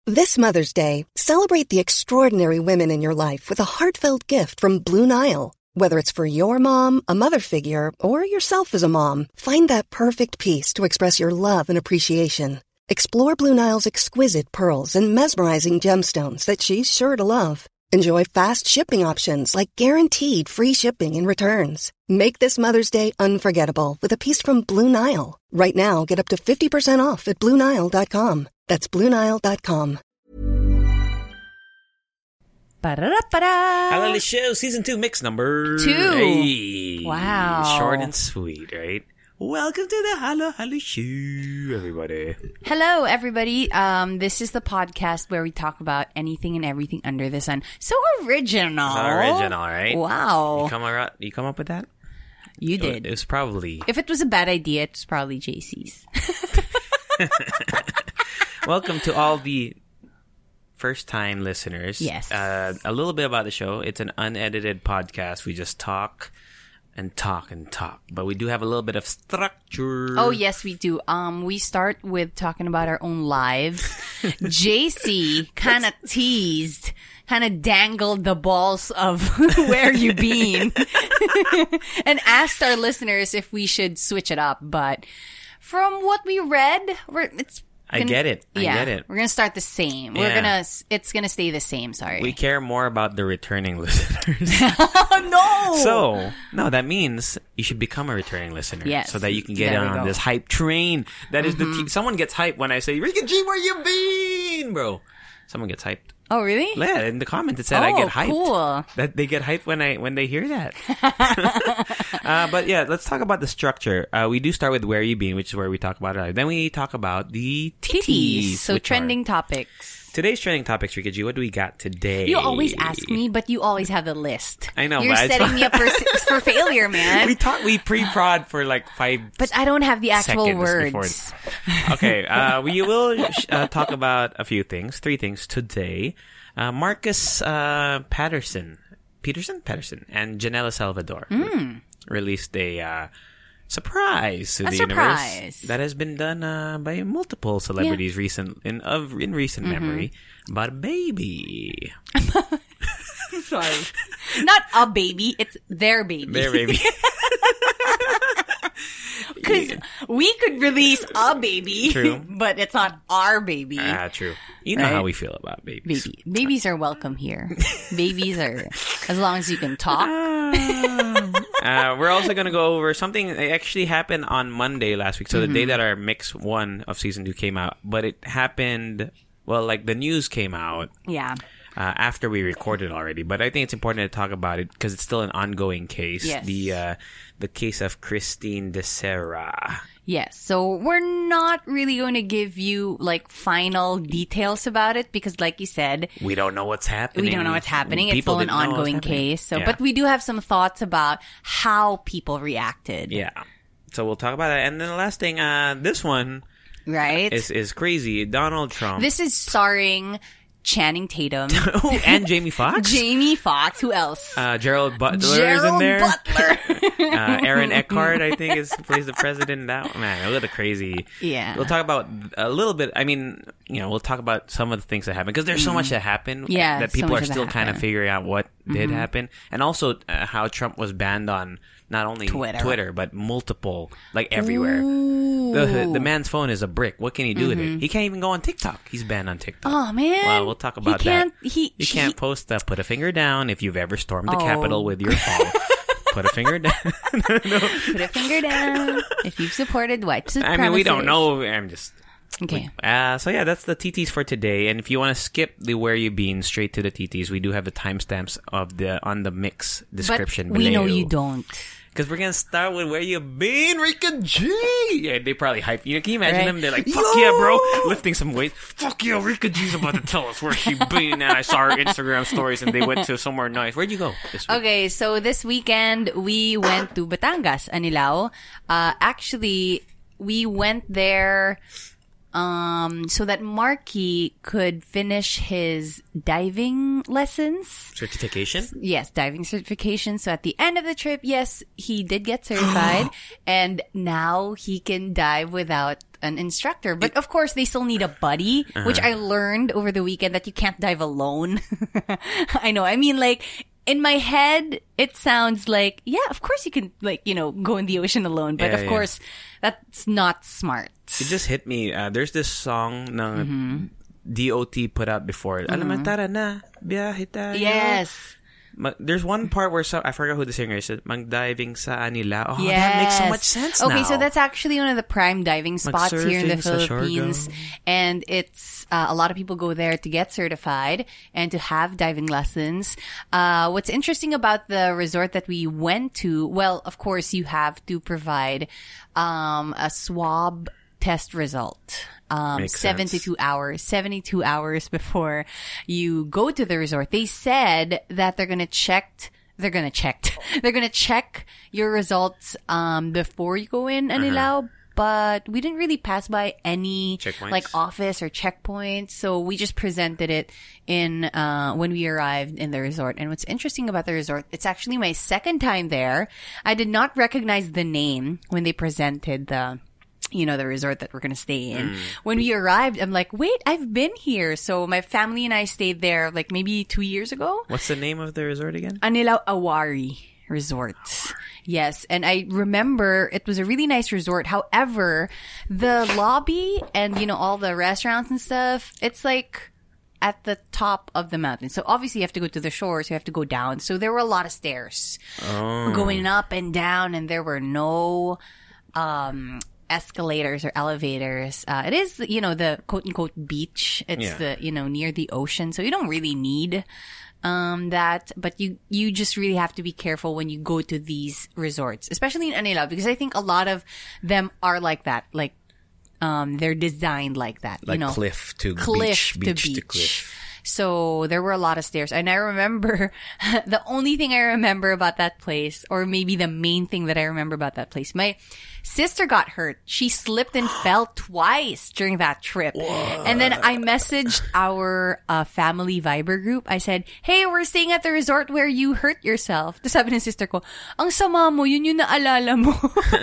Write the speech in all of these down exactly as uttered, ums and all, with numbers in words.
This Mother's Day, celebrate the extraordinary women in your life with a heartfelt gift from Blue Nile. Whether it's for your mom, a mother figure, or yourself as a mom, find that perfect piece to express your love and appreciation. Explore Blue Nile's exquisite pearls and mesmerizing gemstones that she's sure to love. Enjoy fast shipping options like guaranteed free shipping and returns. Make this Mother's Day unforgettable with a piece from Blue Nile. Right now, get up to fifty percent off at Blue Nile dot com. That's Blue Nile dot com. Ba-da-da-ba-da. Halali Show Season two Mix number Two. Hey. Wow. Short and sweet, right? Welcome to the Halo Halo Show, everybody. Hello, everybody. Um, this is the podcast where we talk about anything and everything under the sun. So original. So original, right? Wow. You come, ar- you come up with that? You It, did. it was probably... If it was a bad idea, it's probably J C's. Welcome to all the first-time listeners. Yes. Uh, a little bit about the show. It's an unedited podcast. We just talk and talk and talk. But we do have a little bit of structure. Oh, yes, we do. Um, we start with talking about our own lives. J C kind of teased, kind of dangled the balls of where you been and asked our listeners if we should switch it up. But from what we read, we're, it's I get it. I yeah, get it. We're gonna start the same. We're Yeah. gonna. It's gonna stay the same. Sorry. We care more about the returning listeners. Oh no. So, no, that means you should become a returning listener. Yes. So that you can get There we on go. this hype train. That is Mm-hmm. the... T- someone gets hyped when I say, Ricky G, where you been, bro? Someone gets hyped. Oh really? Yeah, in the comments it said Oh, I get hyped. cool. That they get hyped when I when they hear that. uh, but yeah, let's talk about the structure. Uh, we do start with where you been, which is where we talk about it. Then we talk about the Titties. titties. So which trending are- topics. Today's trending topics, Ricky G. What do we got today? You always ask me, but you always have the list. I know, You're but it's setting fine. me up for for failure, man. we talk. We pre-prod for like five. But I don't have the actual seconds words. before- Okay, uh, we will uh, talk about a few things, three things today. Uh, Marcus uh, Patterson, Peterson, Patterson, and Janela Salvador released a uh, surprise to A the surprise. universe that has been done uh, by multiple celebrities recent in of in recent memory about a baby. Sorry. Not a baby, it's their baby. Their baby. Because we could release a baby, True. but it's not our baby. Ah, true. You know Right. how we feel about babies. Baby. Babies are welcome here. Babies are, as long as you can talk. uh, we're also going to go over something that actually happened on Monday last week. So the day that our mix one of season two came out, but it happened, well, like the news came out Yeah. uh, after we recorded already. But I think it's important to talk about it because it's still an ongoing case. Yes. The uh, the case of Christine De Serra. Yes. So we're not really going to give you like final details about it because, like you said, We don't know what's happening. we don't know what's happening. it's People still an didn't know what's ongoing happening. case. So, Yeah. but we do have some thoughts about how people reacted. Yeah. So we'll talk about that. And then the last thing, uh, this one Right? is, is crazy. Donald Trump. This is starring Channing Tatum, Oh, and Jamie Foxx. Jamie Foxx. Who else? Uh, Gerald Butler Gerald is in there. Butler. uh, Aaron Eckhart, I think, is plays the president. That man, look at the crazy. Yeah. We'll talk about a little bit. I mean, you know, we'll talk about some of the things that happened because there's so much that happened. Yeah, that so people much are that still kind of happened. figuring out what did happen, and also uh, how Trump was banned on not only Twitter. but multiple, like everywhere. The the man's phone is a brick. What can he do with it? He can't even go on TikTok. He's banned on TikTok. Oh man. Well, we'll talk about he can't, that. He You he- can't post uh, put a finger down if you've ever stormed the Oh. Capitol with your phone. Put a finger down. put a finger down if you've supported white supremacists. I mean, we don't know. I'm just. Okay. Uh, so yeah, that's the T Ts for today. And if you want to skip the where you been straight to the T Ts, we do have the timestamps of the on the mix description But we below. know you don't. Because we're gonna start with where you been, Rika G. Yeah, they probably hype. You know, can you imagine Right. them? They're like, "Fuck yeah, bro!" Lifting some weights. Fuck yeah, Rika G's about to tell us where she been. And I saw her Instagram stories, and they went to somewhere nice. Where'd you go this week? Okay, so this weekend we went to Batangas, Anilao. Uh, actually, we went there um, so that Marky could finish his diving lessons. Certification. Yes, diving certification. So at the end of the trip, yes, he did get certified, and now he can dive without an instructor. But of course, they still need a buddy, uh-huh. which I learned over the weekend that you can't dive alone. I know. I mean, like, in my head, it sounds like, yeah, of course you can, like, you know, go in the ocean alone. But yeah, of yeah. course, that's not smart. It just hit me. Uh, there's this song na mm-hmm. D O T put out before. Mm-hmm. Alam mo, tara na, biyahe tayo. Yes. There's one part where some, I forgot who the singer is. Mag-diving sa Anila. Oh, yes. that makes so much sense okay, now. Okay, so that's actually one of the prime diving spots here in the Philippines. Siargao. And it's, uh, a lot of people go there to get certified and to have diving lessons. Uh, what's interesting about the resort that we went to, well, of course, you have to provide, um, a swab test result. Um, Makes seventy-two sense. hours, seventy-two hours before you go to the resort. They said that they're going to check, they're going to check, they're going to check your results, um, before you go in Anilao, uh-huh. but we didn't really pass by any, like, office or checkpoints. So we just presented it in, uh, when we arrived in the resort. And what's interesting about the resort, it's actually my second time there. I did not recognize the name when they presented the, you know, the resort that we're going to stay in. Mm. When we arrived, I'm like, wait, I've been here. So my family and I stayed there like maybe two years ago. What's the name of the resort again? Anilao Awari Resort. Yes. And I remember it was a really nice resort. However, the lobby and, you know, all the restaurants and stuff, it's like at the top of the mountain. So obviously you have to go to the shore, so you have to go down. So there were a lot of stairs oh. going up and down, and there were no, um, escalators or elevators. Uh, it is, you know, the quote-unquote beach. It's yeah. the, you know, near the ocean. So you don't really need um that. But you, you just really have to be careful when you go to these resorts, especially in Anilao, because I think a lot of them are like that. Like, um, they're designed like that. Like you know, cliff to cliff beach, beach to beach. to cliff. So there were a lot of stairs. And I remember, the only thing I remember about that place, or maybe the main thing that I remember about that place, my sister got hurt. She slipped and fell twice during that trip. What? And then I messaged our uh, family Viber group. I said, hey, we're staying at the resort where you hurt yourself. Tapos sabi ng sister ko, ang sama mo, yun yung naalala mo.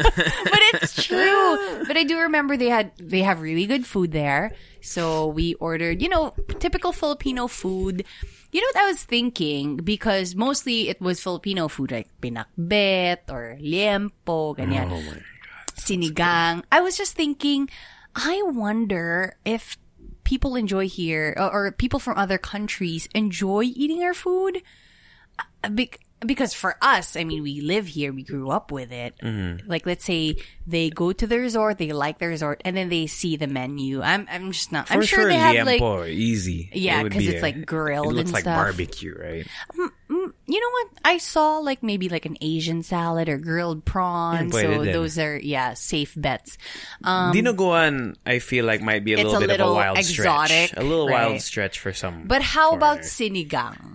But it's true. But I do remember they had, they have really good food there. So we ordered, you know, typical Filipino food. You know what I was thinking? Because mostly it was Filipino food, like pinakbet or liempo, ganyan. Oh my God. Sinigang. I was just thinking, I wonder if people enjoy here, or, or people from other countries enjoy eating our food. Be- because for us, I mean, we live here, we grew up with it. Mm-hmm. Like, let's say they go to the resort, they like the resort, and then they see the menu. I'm, I'm just not. For I'm sure, sure they have liempo, like easy. Yeah, because it it's like grilled. It looks and like stuff. barbecue, right? Um, you know what? I saw like maybe like an Asian salad or grilled prawns. Yeah, so din. those are yeah safe bets. Um, Dinuguan, I feel like might be a little a bit little of a wild exotic, stretch. A little right? wild stretch for some. But how about foreigners. sinigang?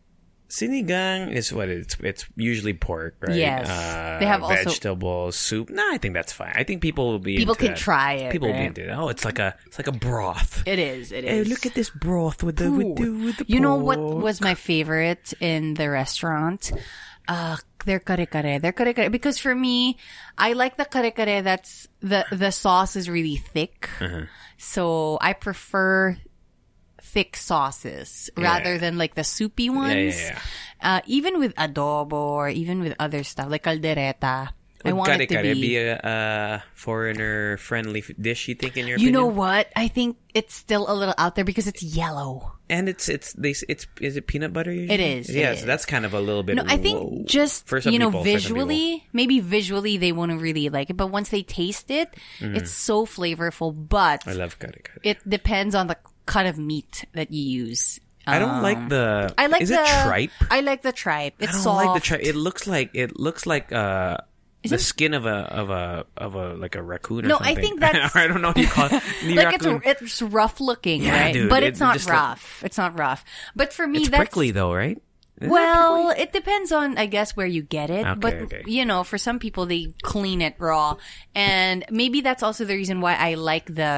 Sinigang is what it's it's usually pork, right? Yes. Uh, They have also- vegetables, soup. No, I think that's fine. I think people will be People into can that. try it, People will right? be into it. Oh, it's like a it's like a broth. It is. It Hey, is. look at this broth with the with the, with the You know what pork. was my favorite in the restaurant? Uh, their kare-kare. Their kare-kare. Because for me, I like the kare-kare that's, the, the sauce is really thick. Uh-huh. So I prefer thick sauces rather Yeah. than like the soupy ones. yeah, yeah. Uh, even with adobo or even with other stuff like caldereta. I Would want it to kare-kare be... be a, a foreigner-friendly f- dish, you think, in your You opinion? know what? I think it's still a little out there because it's yellow. And it's it's they it's is it peanut butter? Usually? It is, Yeah, it so is. that's kind of a little bit. No, I think whoa. just, For some you know, people, for some visually, maybe visually they won't really like it, but once they taste it, it's so flavorful. But people. I love kare-kare. it depends on the cut of meat that you use. I don't Um, like the. I like is the it tripe? I like the tripe. It's I don't soft. like the tripe. It looks like it looks like uh Is the it- skin of a of a of a like a raccoon or No, something. I think that's- I don't know what you call it. The like it's raccoon. it's rough looking, Yeah, right? dude, but it it's not just like- rough. It's not rough. But for me, It's that's prickly though, right? Isn't it well, prickly? it depends on, I guess, where you get it. Okay, but, okay. you know, for some people, they clean it raw. And maybe that's also the reason why I like the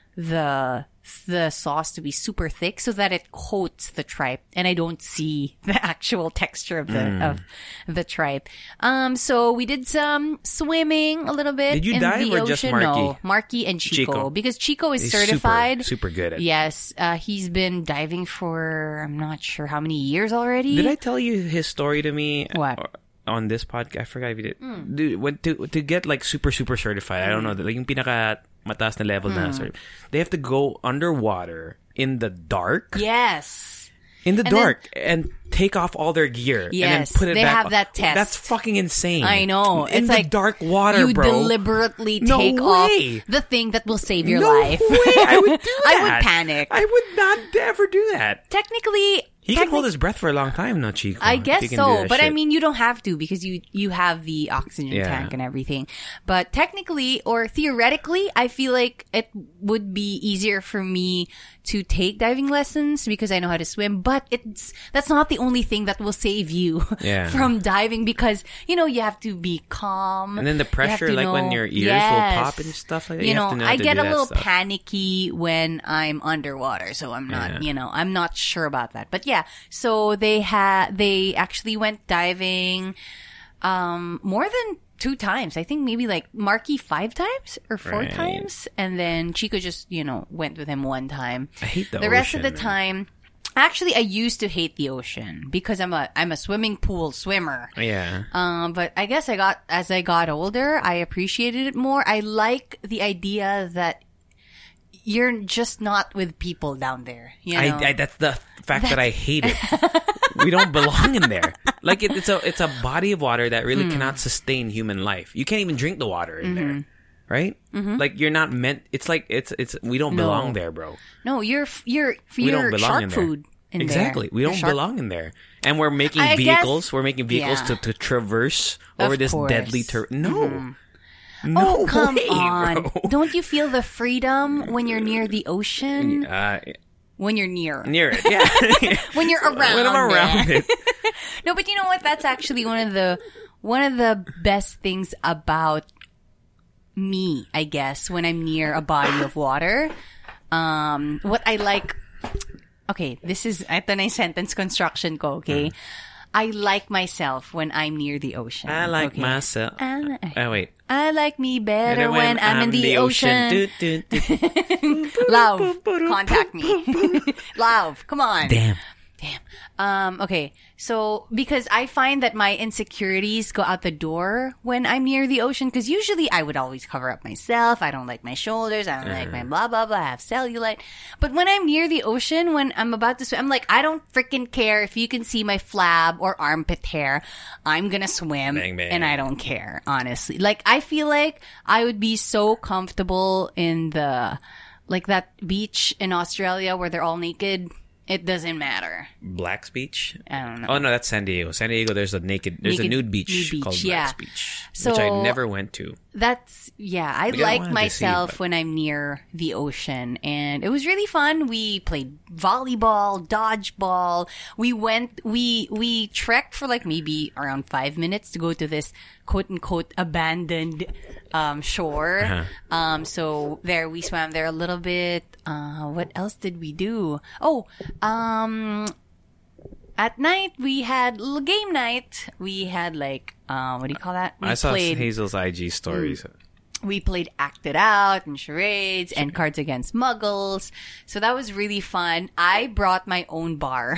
the the sauce to be super thick so that it coats the tripe and I don't see the actual texture of the mm. of the tripe. Um, so we did some swimming a little bit. Did you in dive the or ocean. just Marky? No, Marky and Chico, Chico. because Chico is He's certified. Super, super good at it. Yes, uh, he's been diving for I'm not sure how many years already. Did I tell you his story to me? What? On this podcast? I forgot if you did. Mm. Dude, when to to get like super super certified, mm. I don't know, like yung pinaka mataas na level mm. na cert, they have to go underwater in the dark. Yes. In the and dark then, and take off all their gear yes, and then put it they back. They have that test. That's fucking insane. I know. In it's the like dark water, you bro. You deliberately no take way. off the thing that will save your no life. way. I would do that. I would panic. I would not ever do that. Technically, he can hold his breath for a long time, no, Chico. I guess so, but shit. I mean, you don't have to because you you have the oxygen yeah. tank and everything. But technically or theoretically, I feel like it would be easier for me to take diving lessons because I know how to swim. But it's that's not the only thing that will save you yeah. from diving because you know you have to be calm. And then the pressure, like know, when your ears yes, will pop and stuff like that. You, you know, have to know I to get do a that little stuff. panicky when I'm underwater, so I'm not, yeah. you know, I'm not sure about that. But yeah, so they had they actually went diving um more than two times. I think maybe like Marky five times or four right. times, and then Chico just you know went with him one time. I hate the, the ocean, rest of the man. time. Actually, I used to hate the ocean because I'm a I'm a swimming pool swimmer. Yeah. Um, but I guess I got as I got older, I appreciated it more. I like the idea that you're just not with people down there. You know? I, I that's the fact that's... that I hate it. We don't belong in there. Like it, it's a it's a body of water that really mm. cannot sustain human life. You can't even drink the water in mm-hmm. there. Right? Mm-hmm. Like you're not meant. It's like it's it's. We don't no. belong there, bro. No, you're you're we you're don't belong shark in there. food. In exactly, there. we don't shark... belong in there, and we're making I vehicles. Guess, we're making vehicles yeah. to, to traverse of over this course. deadly ter- No, mm-hmm. no oh come way, on! bro. Don't you feel the freedom when you're near the ocean? Uh, when you're near, near it, yeah. when you're around, when I'm around it. No, but you know what? That's actually one of the one of the best things about me, I guess, when I'm near a body of water. Um, what I like, okay, this is, ito na yung sentence construction ko, okay? Mm. I like myself when I'm near the ocean. I like okay? myself. I, oh, wait. I like me better when, when I'm, I'm in the, the ocean. ocean. Do, do, do. Love, contact me. Love, come on. Damn. Damn. Um, okay. So, because I find that my insecurities go out the door when I'm near the ocean, because usually I would always cover up myself. I don't like my shoulders. I don't uh. like my blah, blah, blah. I have cellulite. But when I'm near the ocean, when I'm about to swim, I'm like, I don't freaking care if you can see my flab or armpit hair. I'm gonna swim. Bang, bang. And I don't care, honestly. Like, I feel like I would be so comfortable in the, like that beach in Australia where they're all naked. It doesn't matter. Black's Beach? I don't know. Oh, no, that's San Diego. San Diego, there's a naked, there's naked, a nude beach, nude beach called yeah. Black's Beach, so, which I never went to. That's, yeah, I Maybe like I myself see, but... when I'm near the ocean. And it was really fun. We played volleyball, dodgeball. We went, we, we trekked for like maybe around five minutes to go to this quote unquote abandoned um, shore. Uh-huh. Um, so there, we swam there a little bit. Uh, what else did we do? Oh, um, at night we had little game night. We had like, uh, what do you call that? We I saw played, Hazel's I G stories. Mm, we played Act It Out and charades and Cards Against Muggles. So that was really fun. I brought my own bar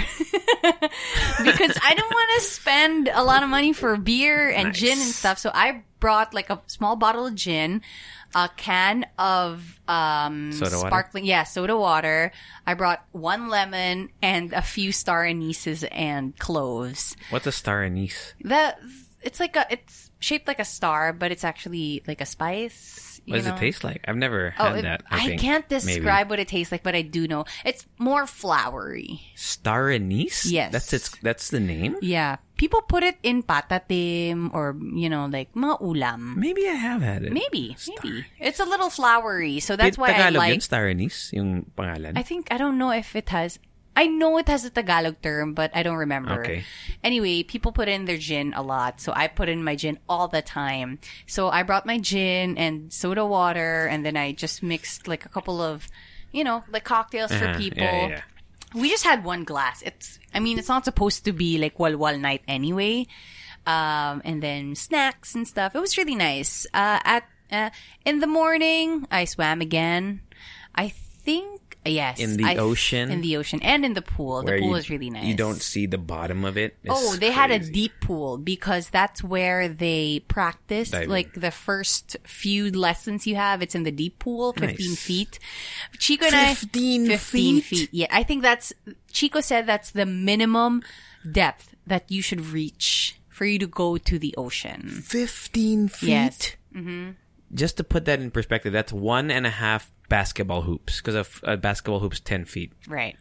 because I don't want to spend a lot of money for beer and nice. gin and stuff. So I brought like a small bottle of gin, a can of um soda sparkling, water? yeah, soda water. I brought one lemon and a few star anise and cloves. What's a star anise? The it's like a it's shaped like a star, but it's actually like a spice. You What does know? it taste like? I've never Oh, had it, that. I, I think. can't describe Maybe. what it tastes like, but I do know it's more flowery. Star anise? Yes, that's its. That's the name. Yeah, people put it in patatim or you know like mga ulam. Maybe I have had it. Maybe, Star maybe anise. it's a little flowery, so that's Wait, why Tagalog I like. Yun, star anise, yung pangalan. I think I don't know if it has. I know it has a Tagalog term, but I don't remember. Okay. Anyway, people put in their gin a lot, so I put in my gin all the time. So I brought my gin and soda water, and then I just mixed like a couple of, you know, like cocktails Uh-huh. for people. Yeah, yeah, yeah. We just had one glass. It's, I mean, it's not supposed to be like walwal night anyway. Um, and then snacks and stuff. It was really nice. Uh, at, uh, in the morning, I swam again. I think, yes. In the I, ocean? In the ocean. And in the pool. Where the pool you, was really nice. You don't see the bottom of it. It's Oh, they had a crazy. deep pool because that's where they practiced. Diving. Like the first few lessons you have, it's in the deep pool, fifteen Nice. feet. Chico and I, fifteen fifteen feet? feet. Yeah, I think that's Chico said that's the minimum depth that you should reach for you to go to the ocean. fifteen feet? Yes. Mm-hmm. Just to put that in perspective, that's one and a half basketball hoops because a, f- a basketball hoop's ten feet. Right.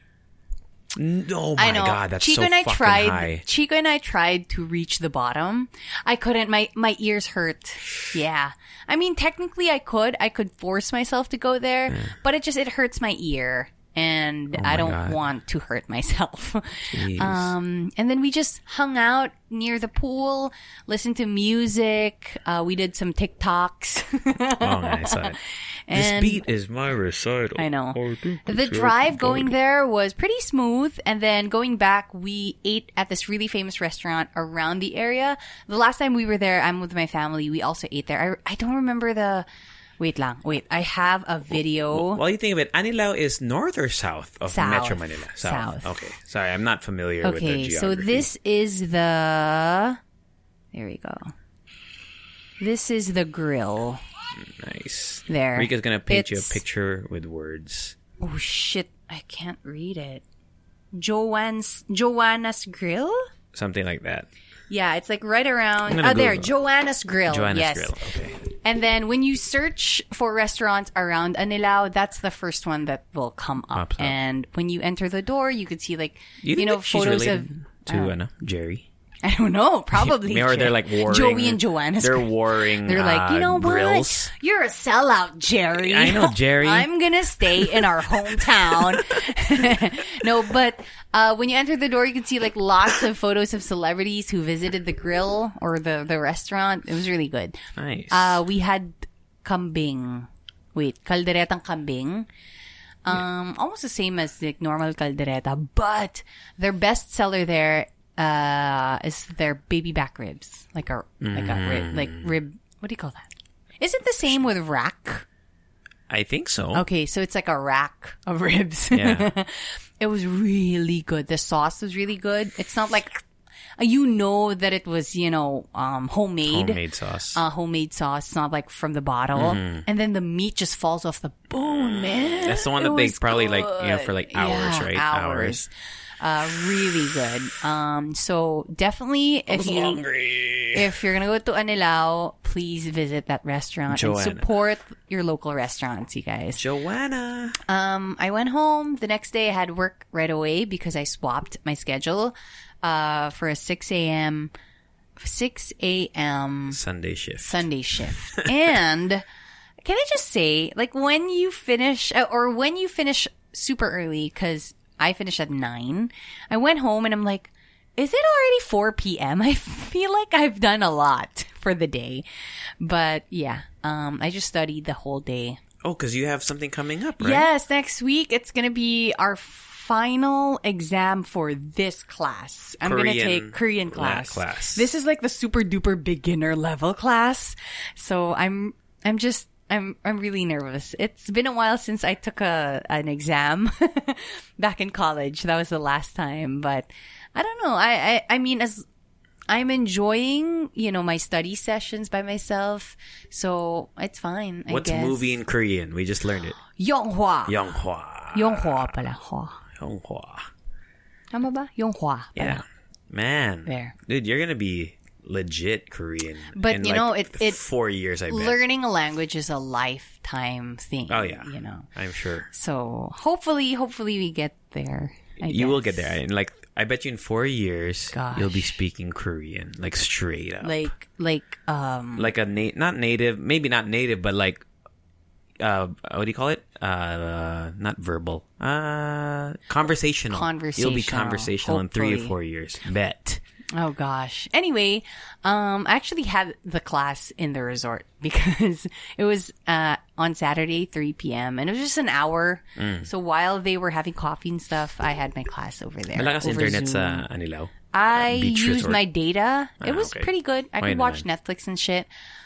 Oh my I know. god, that's Chico so and I fucking tried. high. Chico and I tried to reach the bottom. I couldn't. My my ears hurt. Yeah. I mean, technically, I could. I could force myself to go there, but it just it hurts my ear, and Oh I my don't God. want to hurt myself. Jeez. Um, and then we just hung out near the pool, listened to music. Uh, we did some TikToks. Oh, nice. I saw it. This And- beat is my recital. I know. I think The it's drive right. going there was pretty smooth. And then going back, we ate at this really famous restaurant around the area. The last time we were there, I'm with my family. We also ate there. I, I don't remember the... Wait lang. Wait. I have a video. While you think of it, Anilao is north or south of South. Metro Manila? South. Okay. Sorry, I'm not familiar with the Okay. geography. So this is the... There we go. This is the grill. Nice. There. Rika's gonna paint It's- you a picture with words. Oh, shit. I can't read it. Joanne's... Joanna's Grill? Something like that. Yeah, it's like right around. I'm gonna Oh, there, Google. Joanna's Grill. Joanna's yes. Grill. Okay. And then when you search for restaurants around Anilao, that's the first one that will come up. Pops up. And when you enter the door, you could see like You, you, think know that she's photos of. related to ano, Jerry? I don't know, probably. Or they're like warring. Joey and Joanna's. They're Grill. warring. They're like, uh, you know what? grills. You're a sellout, Jerry. I know, Jerry. I'm gonna stay in our hometown. No, but uh, when you enter the door, you can see like lots of photos of celebrities who visited the grill or the the restaurant. It was really good. Nice. Uh, we had kambing. Wait, calderetang kambing. Um, almost the same as the normal caldereta, but their best seller there uh is their baby back ribs, like a like a rib, like rib. What do you call that? Is it the same with rack? I think so. Okay, so it's like a rack of ribs. Yeah. It was really good. The sauce was really good. It's not like you know that it was, you know, um homemade. Homemade sauce. Uh, homemade sauce. It's not like from the bottle. And then the meat just falls off the bone, man. That's the one It that they was probably like, you know, good. for like hours, Yeah, right? Hours. Uh, really good. Um, so definitely if you Hungry. if you're gonna go to Anilao, please visit that restaurant Joanna. and support your local restaurants, you guys. Joanna. Um, I went home. The next day I had work right away because I swapped my schedule uh, for a six a.m. six a.m. Sunday shift. Sunday shift. And can I just say, like, when you finish, uh, or when you finish super early, because I finished at nine, I went home and I'm like, is it already four p.m.? I feel like I've done a lot for the day. But yeah, um, I just studied the whole day. Oh, because you have something coming up, right? Yes, next week it's going to be our final exam for this class. I'm going to Korean take Korean la- class. class. This is like the super duper beginner level class. So I'm I'm just I'm I'm really nervous. It's been a while since I took a an exam back in college. That was the last time, but I don't know. I I, I mean as I'm enjoying, you know, my study sessions by myself, so it's fine. I What's guess. movie in Korean? We just learned it. Yonghwa. Yonghwa. Yonghwa pala. Hwa. Yonghwa. Tama ba? Yonghwa pala. Yeah. Man. There. Dude, you're going to be legit Korean. But, in you like know, it- it- four years, I bet. Learning a language is a lifetime thing. Oh, yeah. You know. I'm sure. So hopefully, hopefully we get there. I You will get guess. there. And like, I bet you in four years, Gosh. you'll be speaking Korean. Like, straight up. Like, like, um, like a na- not native, maybe not native, but like uh, what do you call it? Uh, not verbal. Uh, conversational. Conversational. You'll be conversational Hopefully. in three or four years. Bet. Oh gosh. Anyway, um, I actually had the class in the resort because it was uh on Saturday, three p.m. and it was just an hour. Mm. So while they were having coffee and stuff, I had my class over there. Malakas over internet Zoom. sa Anilao. I uh, beach used resort. my data. It Ah, was okay. pretty good. I Why could watch naman? Netflix and shit.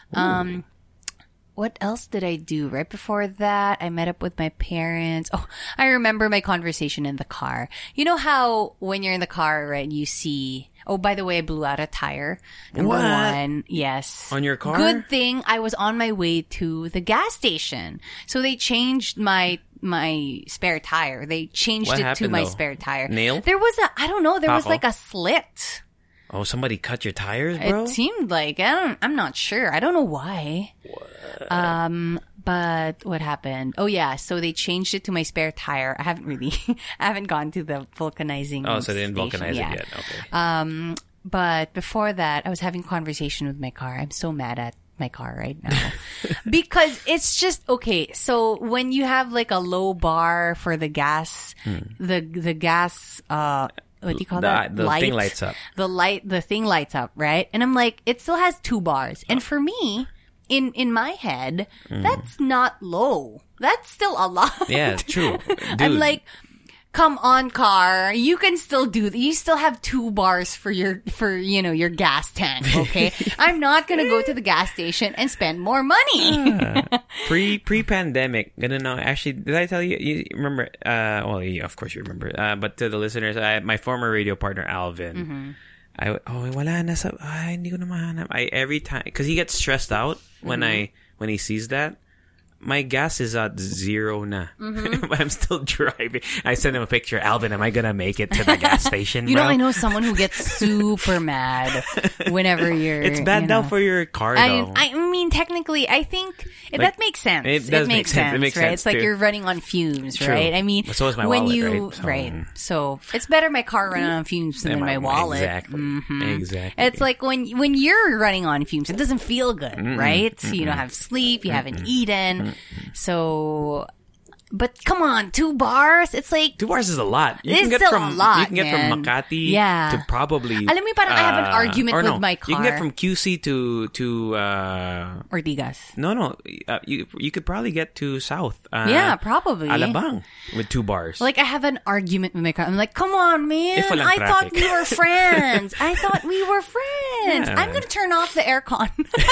Um, what else did I do? Right before that, I met up with my parents. Oh, I remember my conversation in the car. You know how when you're in the car, right, you see... Oh, by the way, I blew out a tire. Number What? one. Yes. On your car? Good thing I was on my way to the gas station. So they changed my my spare tire. They changed What it to happened, my though? spare tire. Nail? There was a, I don't know, there was Taco? like a slit. Oh, somebody cut your tires, bro? It seemed like, I don't, I'm not sure. I don't know why. What? Um, but what happened? Oh yeah, so they changed it to my spare tire. I haven't really, I haven't gone to the vulcanizing Oh, so they didn't station vulcanize yet. it yet. Okay. Um, but before that, I was having a conversation with my car. I'm so mad at my car right now because it's just okay. So when you have like a low bar for the gas, hmm. the the gas, uh, what do you call the, that? The light. thing lights up. The light, the thing lights up, right? And I'm like, it still has two bars, and for me, in in my head, mm. that's not low. That's still a lot. Yeah, true. Dude. I'm like, come on, car. You can still do that. You still have two bars for your, for, you know, your gas tank, okay? I'm not gonna go to the gas station and spend more money. uh, pre, pre-pandemic, gonna know, actually, did I tell you, you remember, uh, well, yeah, of course you remember, uh, but to the listeners, I, my former radio partner, Alvin, mm-hmm. I, oh, wala na sa, ay, hindi ko na mahanap. I, every time, cause he gets stressed out when mm-hmm. I, when he sees that. My gas is at zero na. Mm-hmm. But I'm still driving. I sent him a picture. Alvin, am I going to make it to the gas station, You bro? know, I know someone who gets super mad whenever you're... It's bad you now know. for your car, I, though. I mean, technically, I think it, Like, that makes sense. It does it makes make sense. sense, It makes right? sense, It's like too. you're running on fumes, True. right? I mean, But so is my when wallet, you... right? So- right. So, it's better my car running on fumes than my wallet. Exactly. Mm-hmm. Exactly. It's like when when you're running on fumes, it doesn't feel good, mm-mm, right? Mm-mm. You don't have sleep, you mm-mm. haven't eaten. Mm-mm. So... But come on, two bars? It's like... Two bars is a lot. You it's can get still from, a lot, You can get man. from Makati yeah. to probably... Alam mo, parang uh, I have an argument with no, my car. You can get from Q C to... to uh, Ortigas. No, no. Uh, you you could probably get to South. Uh, yeah, probably. Alabang with two bars. Like, I have an argument with my car. I'm like, come on, man. If walang I traffic. thought we were friends. I thought we were friends. Yeah. I'm going to turn off the aircon.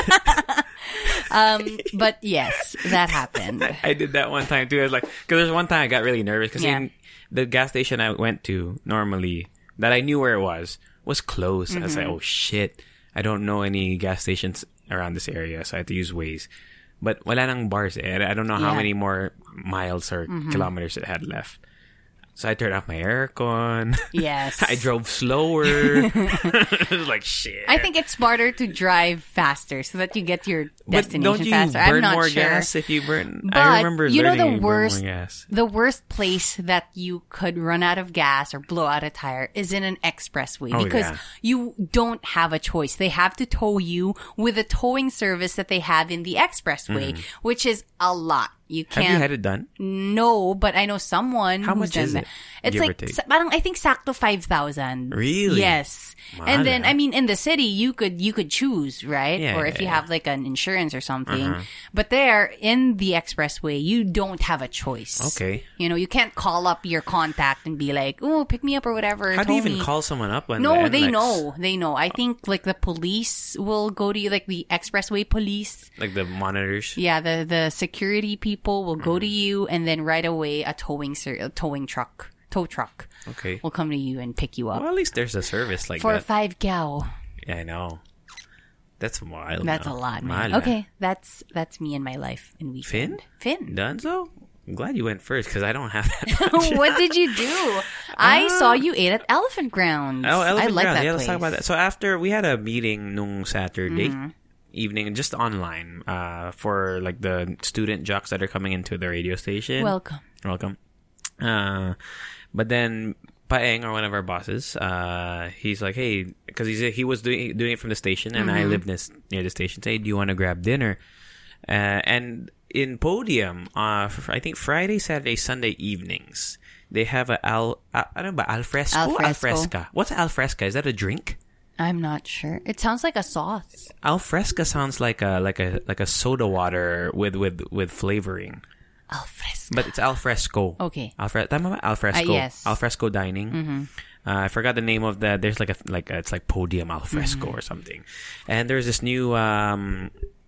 um, but yes, that happened. I, I did that one time too. I was like, because there's one time I got really nervous because Yeah. the gas station I went to normally that I knew where it was was closed. Mm-hmm. I was like, oh shit, I don't know any gas stations around this area, so I had to use Waze. But wala nang bars eh. I don't know how Yeah. many more miles or Mm-hmm. kilometers it had left. So I turned off my aircon. Yes. I drove slower. It was like, shit. I think it's smarter to drive faster so that you get to your But destination don't you faster. burn I'm not more sure. gas if you burn? But I remember you know learning the you burn worst, more gas. the worst place that you could run out of gas or blow out a tire is in an expressway Oh, because yeah. you don't have a choice. They have to tow you with a towing service that they have in the expressway, which is a lot. You Have can't. you had it done? No, but I know someone. How who's much done is that. it, It's give or like take? sa- parang I think sakto five thousand. Really? Yes. Mahal, And then ah. I mean in the city you could you could choose, right? Yeah, or yeah, if you yeah. have like an insurance or something. Uh-huh. But there in the expressway you don't have a choice. Okay. You know, you can't call up your contact and be like, "Oh, pick me up or whatever." How do you tow even me." call someone up when No, the they N L X know. They know. I think like the police will go to you, like the expressway police. Like the monitors. Yeah, the the security people will go to Mm. you, and then right away a towing ser- a towing truck, tow truck, Okay. will come to you and pick you up Well, at least there's a service like for that. five gao. Yeah, I know. That's wild. That's no? a lot, man. Mahal, ah. Okay, that's that's me and my life in weekend. Finn? Finn. Done so? I'm glad you went first because I don't have that. What did you do? I saw you ate at Elephant Grounds. Oh, Elephant I like Ground. that Yeah, place. let's talk about that. So after we had a meeting nung Saturday Mm-hmm. evening, just online, uh, for like the student jocks that are coming into the radio station. Welcome. Welcome. Uh, but then Paeng, or one of our bosses, uh, he's like, hey, because he's he was doing doing it from the station, and I live this, near the station. Say, do you want to grab dinner? Uh, and in Podium, uh, I think Friday, Saturday, Sunday evenings, they have a al, uh, ano ba, alfresco? Alfresco. Alfresca. What's alfresca? Is that a drink? I'm not sure. It sounds like a sauce. Alfresca sounds like a like a like a soda water with with with flavoring. Alfresco. But it's alfresco. Okay. Alfre- tama ba? Alfresco. Uh, yes. Alfresco dining. Mm-hmm. Uh, I forgot the name of that. There's like a like a, it's like Podium Alfresco Mm-hmm. or something. And there's this new um,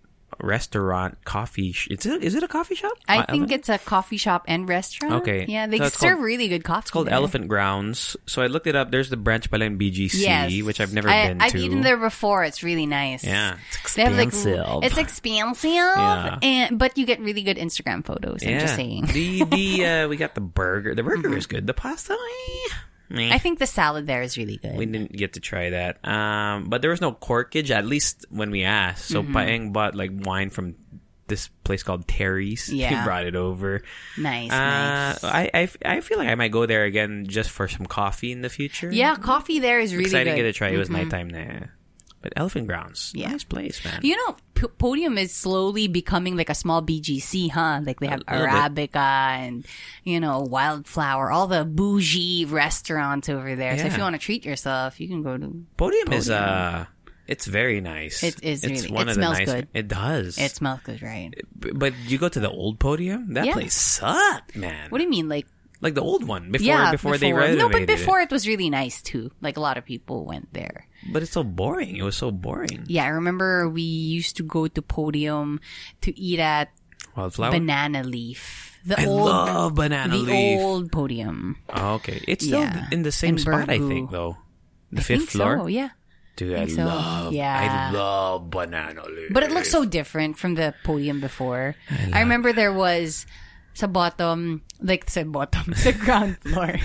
restaurant coffee. Sh- is it is it a coffee shop? I Uh, think it's a coffee shop and restaurant. Okay. Yeah, they So it's serve called- really good coffee. It's called there. Elephant Grounds. So I looked it up. There's the branch pala in B G C, Yes. which I've never I, been I've to. eaten there before. It's really nice. Yeah, it's They have, like, expensive. it's expensive, Yeah. and but you get really good Instagram photos. I'm just saying. the the uh, we got the burger. The burger is good. The pasta, eh, meh. I think the salad there is really good. We didn't get to try that. Um, but there was no corkage, at least when we asked. So Mm-hmm. Paeng bought like wine from this place called Terry's. He Yeah. brought it over. Nice, Uh, nice. I, I, I feel like I might go there again just for some coffee in the future. Yeah, coffee there is really Excited good. to get to try. It was nighttime there. But Elephant Grounds, Yeah. nice place, man. You know, P- Podium is slowly becoming like a small B G C, huh? Like they have A little bit. Arabica and, you know, Wildflower, all the bougie restaurants over there. So if Yeah. you want to treat yourself, you can go to... Podium, is uh, it's very nice. It is It's really- one it of the smells nice. good. It does. It smells good, right? B- But you go to the old Podium. That Yeah. place sucked, man. What do you mean? Like, Like the old one before yeah, before, they renovated No, but it. before it was really nice too. Like a lot of people went there. But it's so boring. It was so boring. Yeah, I remember we used to go to Podium to eat at Wildflower. Banana Leaf. The I old, love Banana the Leaf. old Podium. Oh, okay, it's still Yeah. in the same In spot, I Burgoo. think, though. The I fifth think floor. So, yeah. Dude, I, think so. love. Yeah. I love Banana Leaf. But it looks so different from the Podium before. I, remember there was sa bottom, like sa bottom, sa ground floor,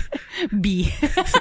B.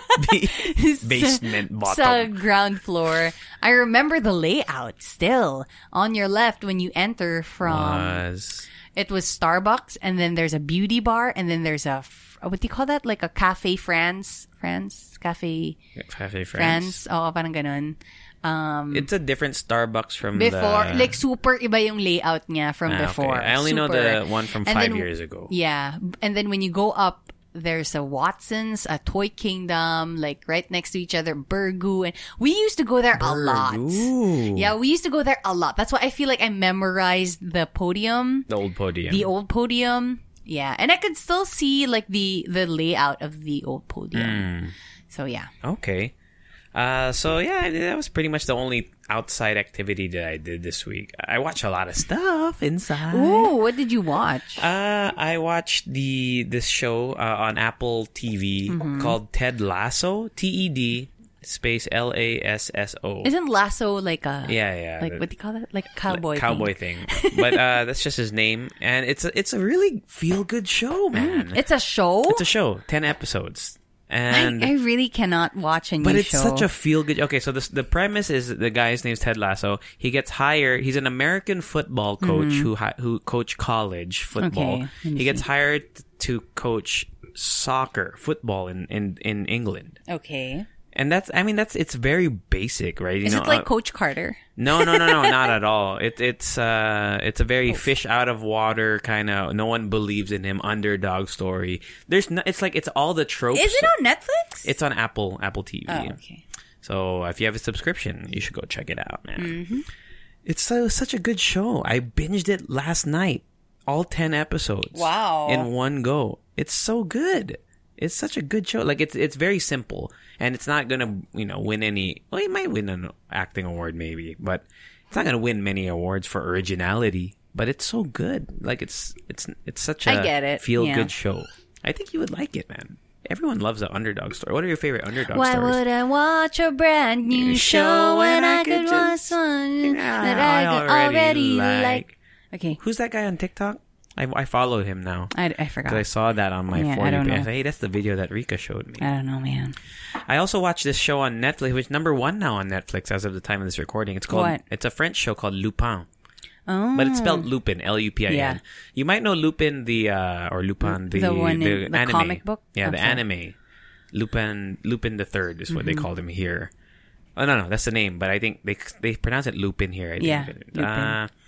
Basement bottom. Sa ground floor. I remember the layout still. On your left when you enter from, Was it was Starbucks, and then there's a beauty bar, and then there's a, f- what do you call that? Like a Cafe France? France? Cafe Cafe France? France. Oo, parang ganun. Um, It's a different Starbucks from before, the... like super iba yung layout niya from Ah, okay. before. I only know Super. the one from And five then- years ago. Yeah. And then when you go up, there's a Watson's, a Toy Kingdom, like right next to each other, Burgoo. And we used to go there a lot. Ooh. Yeah, we used to go there a lot. That's why I feel like I memorized the Podium, The old Podium. the old Podium. Yeah. And I could still see like the, the layout of the old Podium. Hmm. So yeah. Okay. Uh, so yeah, that was pretty much the only outside activity that I did this week. I watched a lot of stuff inside. Ooh, what did you watch? Uh, I watched the this show uh, on Apple T V Mm-hmm. called Ted Lasso. T E D space L A S S O. Isn't Lasso like a, Yeah, yeah. like the- what do you call that? Like a cowboy thing. cowboy thing. But uh, that's just his name, and it's a, it's a really feel good show, man. It's a show? It's a show, ten episodes, and I, I really cannot watch a new but it's show. such a feel good. Okay, so this, the premise is the guy's name's Ted Lasso. He gets hired. He's an American football coach who hi- who coach college football. Mm-hmm. Okay, let me he gets see. hired to coach soccer football in in in England. Okay. And that's, I mean, that's, it's very basic, right? You Is know, it like uh, Coach Carter? No, no, no, no, not at all. It, it's, uh, it's a very fish out of water kind of, no one believes in him underdog story. There's no, it's like, it's all the tropes. Is it on Netflix? It's on Apple, Apple T V. Oh, okay. So if you have a subscription, you should go check it out, man. Mm-hmm. It's so, such a good show. I binged it last night. All ten episodes. Wow. In one go. It's so good. It's such a good show. Like, it's it's very simple. And it's not gonna, you know, win any... Well, it might win an acting award, maybe. But it's not gonna win many awards for originality. But it's so good. Like, it's it's it's such a I get it. feel-good Yeah. show. I think you would like it, man. Everyone loves the underdog story. What are your favorite underdog Why stories? would I watch a brand new show when I could watch one that I could already like? Okay. Who's that guy on TikTok? I, I followed him now. I, I forgot. Because I saw that on my Yeah, For I You don't page. I know. said, hey, that's the video that Rika showed me. I don't know, man. I also watched this show on Netflix, which is number one now on Netflix as of the time of this recording. It's called, What? it's a French show called Lupin. Oh. But it's spelled Lupin, L U P I N. Yeah. You might know Lupin the, uh, or Lupin the, The one in the anime. comic book? Yeah, Oh, the sorry. anime. Lupin, Lupin the Third is what they Mm-hmm. called him here. Oh, no, no, that's the name, but I think they they pronounce it Lupin here. I think. Yeah, Lupin. Uh,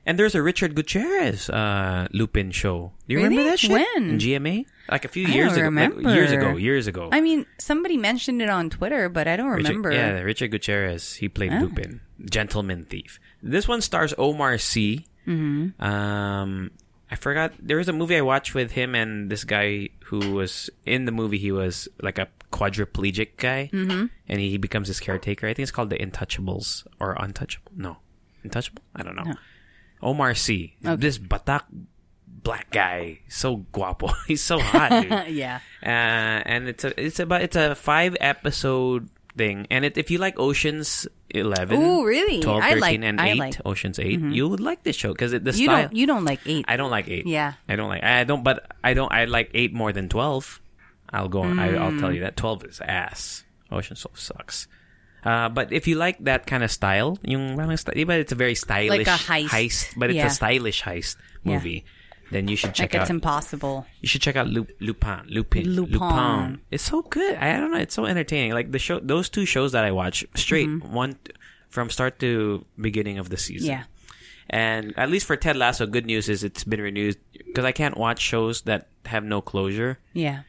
And there's a Richard Gutierrez uh, Lupin show. Do you Really? remember that shit? When? In G M A? Like a few I years don't ago. remember. Like years ago. Years ago. I mean, somebody mentioned it on Twitter, but I don't Richard, remember. yeah, Richard Gutierrez. He played Oh. Lupin. Gentleman Thief. This one stars Omar Sy. Mm-hmm. Um, I forgot. There was a movie I watched with him and this guy who was in the movie. He was like a quadriplegic guy. Mm-hmm. And he becomes his caretaker. I think it's called The Intouchables or Untouchable. No. Untouchable? I don't know. No. Omar Sy. Okay. This batak black guy. So guapo. He's so hot, dude. Yeah. Uh, and it's a it's about it's a five episode thing, and it, if you like Ocean's Eleven, Ooh, really? twelve, I thirteen, like- and I eight, like- Ocean's eight, you would like this show because the You style. don't. You don't like eight. I don't like eight. Yeah. I don't like. I don't. But I don't. I like eight more than twelve. I'll go. I, I'll tell you that twelve is ass. Ocean's twelve sucks. Uh, but if you like that kind of style, yung parang st- but it's a very stylish Like a heist. but it's Yeah. a stylish heist movie. Then you should check like out. it's impossible. You should check out Lu- Lupin. Lupin. Lupin. It's so good. I don't know. It's so entertaining. Like the show, those two shows that I watch straight, one from start to beginning of the season. Yeah. And at least for Ted Lasso, good news is it's been renewed because I can't watch shows that have no closure. Yeah.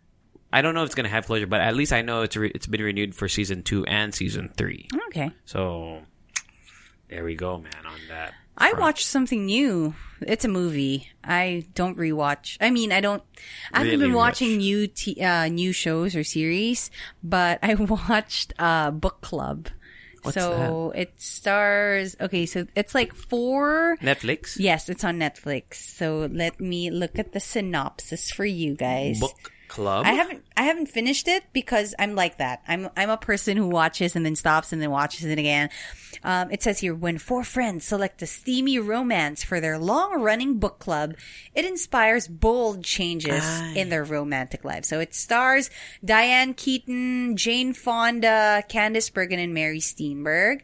I don't know if it's gonna have closure, but at least I know it's re- it's been renewed for season two and season three. Okay. So there we go, man. On that. I front. watched something new. It's a movie. I don't rewatch. I mean, I don't. I haven't Really been watching rich. new t- uh, new shows or series, but I watched uh, Book Club. What's so it stars. Okay, so it's like four. Netflix. Yes, it's on Netflix. So let me look at the synopsis for you guys. Book Club. I haven't I haven't finished it because I'm like that. I'm I'm a person who watches and then stops and then watches it again. Um, it says here, when four friends select a steamy romance for their long-running book club, it inspires bold changes Ay. in their romantic lives. So it stars Diane Keaton, Jane Fonda, Candice Bergen, and Mary Steenburgen.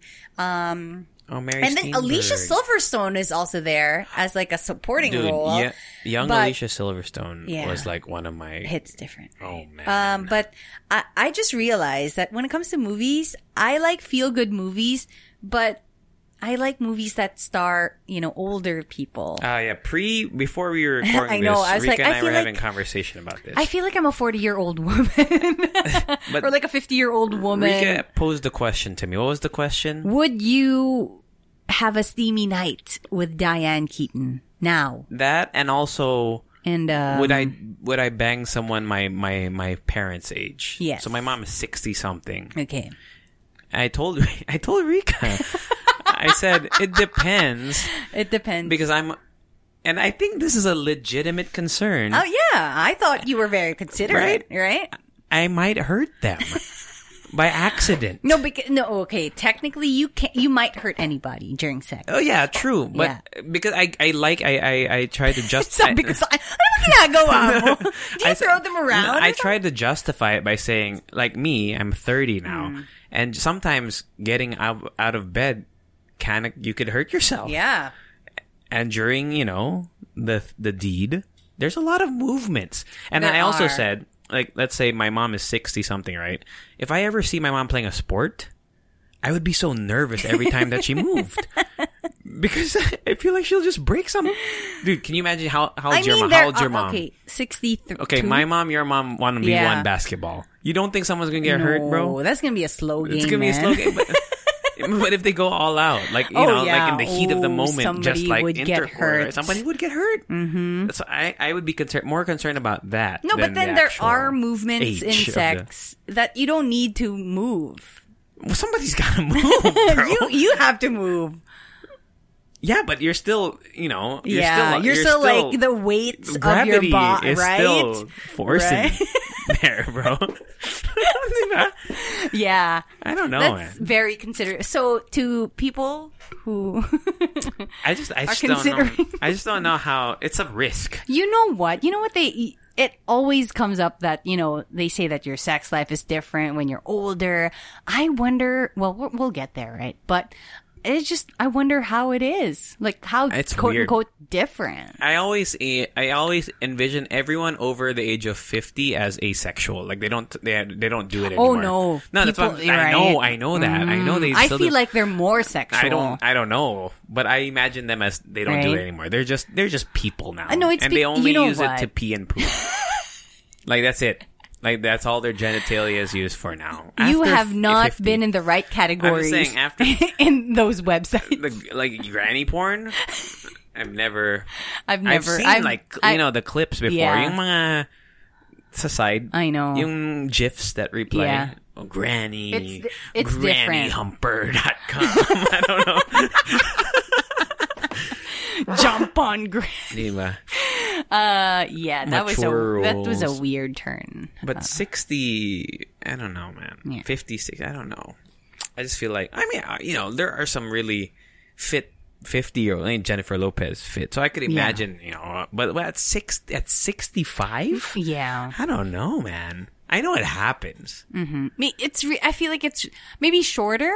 Um, Oh, Mary and then Alicia Steenburgen. Silverstone is also there as like a supporting Dude, role. yeah, young But- Alicia Silverstone Yeah. was like one of my. Hits different. Oh man. Um, but I, I just realized that when it comes to movies, I like feel-good movies, but I like movies that star, you know, older people. Ah, yeah. Pre before we were recording I know, this, I was Rika like, and I I, feel were having like- conversation about this. I feel like I'm a forty-year-old woman. But or like a fifty-year-old woman. Rika posed the question to me. What was the question? Would you have a steamy night with Diane Keaton now? That and also And um, would I would I bang someone my my my parents' age? Yes. So my mom is sixty something. Okay. I told I told Rika. I said it depends It depends. because I'm, and I think this is a legitimate concern. Oh yeah, I thought you were very considerate, right? I might hurt them by accident. No, because no. Okay, technically, you can You might hurt anybody during sex. Oh yeah, true. But Yeah. because I I like I I, I try to just So because I, ano ginagawa mo? Do you I- throw them around? No, I or try to justify it by saying, like me, I'm thirty now, Mm. and sometimes getting out out of bed, kind of you could hurt yourself. something? Yeah. And during you know the the deed, there's a lot of movements. And There I also are. said, like, let's say my mom is sixty something, right? If I ever see my mom playing a sport, I would be so nervous every time that she moved. Because I feel like she'll just break some. Dude, can you imagine how how I old's your mean, mom? there How old's your are- mom? Okay, sixty-three. Okay, my mom, your mom want to be Yeah. one basketball. You don't think someone's gonna get hurt, bro? That's gonna be a slow game. It's gonna be a man. slow game. But, but if they go all out, like you Oh, know, yeah. like in the heat of the Oh, moment, just somebody like would get intercourse, hurt. somebody would get hurt. Mm-hmm. So I, I would be concerned, more concerned about that. No, but than then the there actual are movements in age of the- sex that you don't need to move. Well, somebody's gotta move, bro. you you have to move. Yeah, but you're still, you know, you're yeah, still, you're, still, like the weight of your gravity body, is right? still forcing Right? there, bro. Yeah. I don't know, That's man. very considerate. So to people who I just, I are just don't know. considering- I just don't know how it's a risk. You know what? You know what they it always comes up that, you know, they say that your sex life is different when you're older. I wonder, well, we'll, we'll get there, right? But it's just, I wonder how it is. Like, how, It's quote weird. unquote, different. I always I always envision everyone over the age of fifty as asexual. Like they don't they they don't do it Oh, anymore. no. no, that's People- what you're I know. right. I know that. I know they. I still feel do- like they're more sexual. I don't. I don't know, but I imagine them as they don't do Right. it anymore. They're just they're just people now. I know, it's and be- they only you know use what? it to pee and poop. Like that's it. Like that's all their genitalia is used for now. You After have not fifty. been in the right categories saying after- in those websites. the, like granny porn. I've never. I've never. I've seen I've- like I- you know the clips before. Yeah. Yung mga sa side. I know. Yung gifs that replay. Yeah. Oh, granny. It's di- it's granny different. humper dot com. I don't know. Jump on gra- Diba? Uh, yeah, that Mature was a that was a rules. weird turn. But sixty, I don't know, man. Yeah. fifty-six, I don't know. I just feel like, I mean, uh, you know, there are some really fit fifty-year-old. I mean, Jennifer Lopez fit. So I could imagine, you know, but at six, at sixty-five? Yeah. I don't know, man. I know it happens. Me, it's. Re- I feel like it's maybe shorter,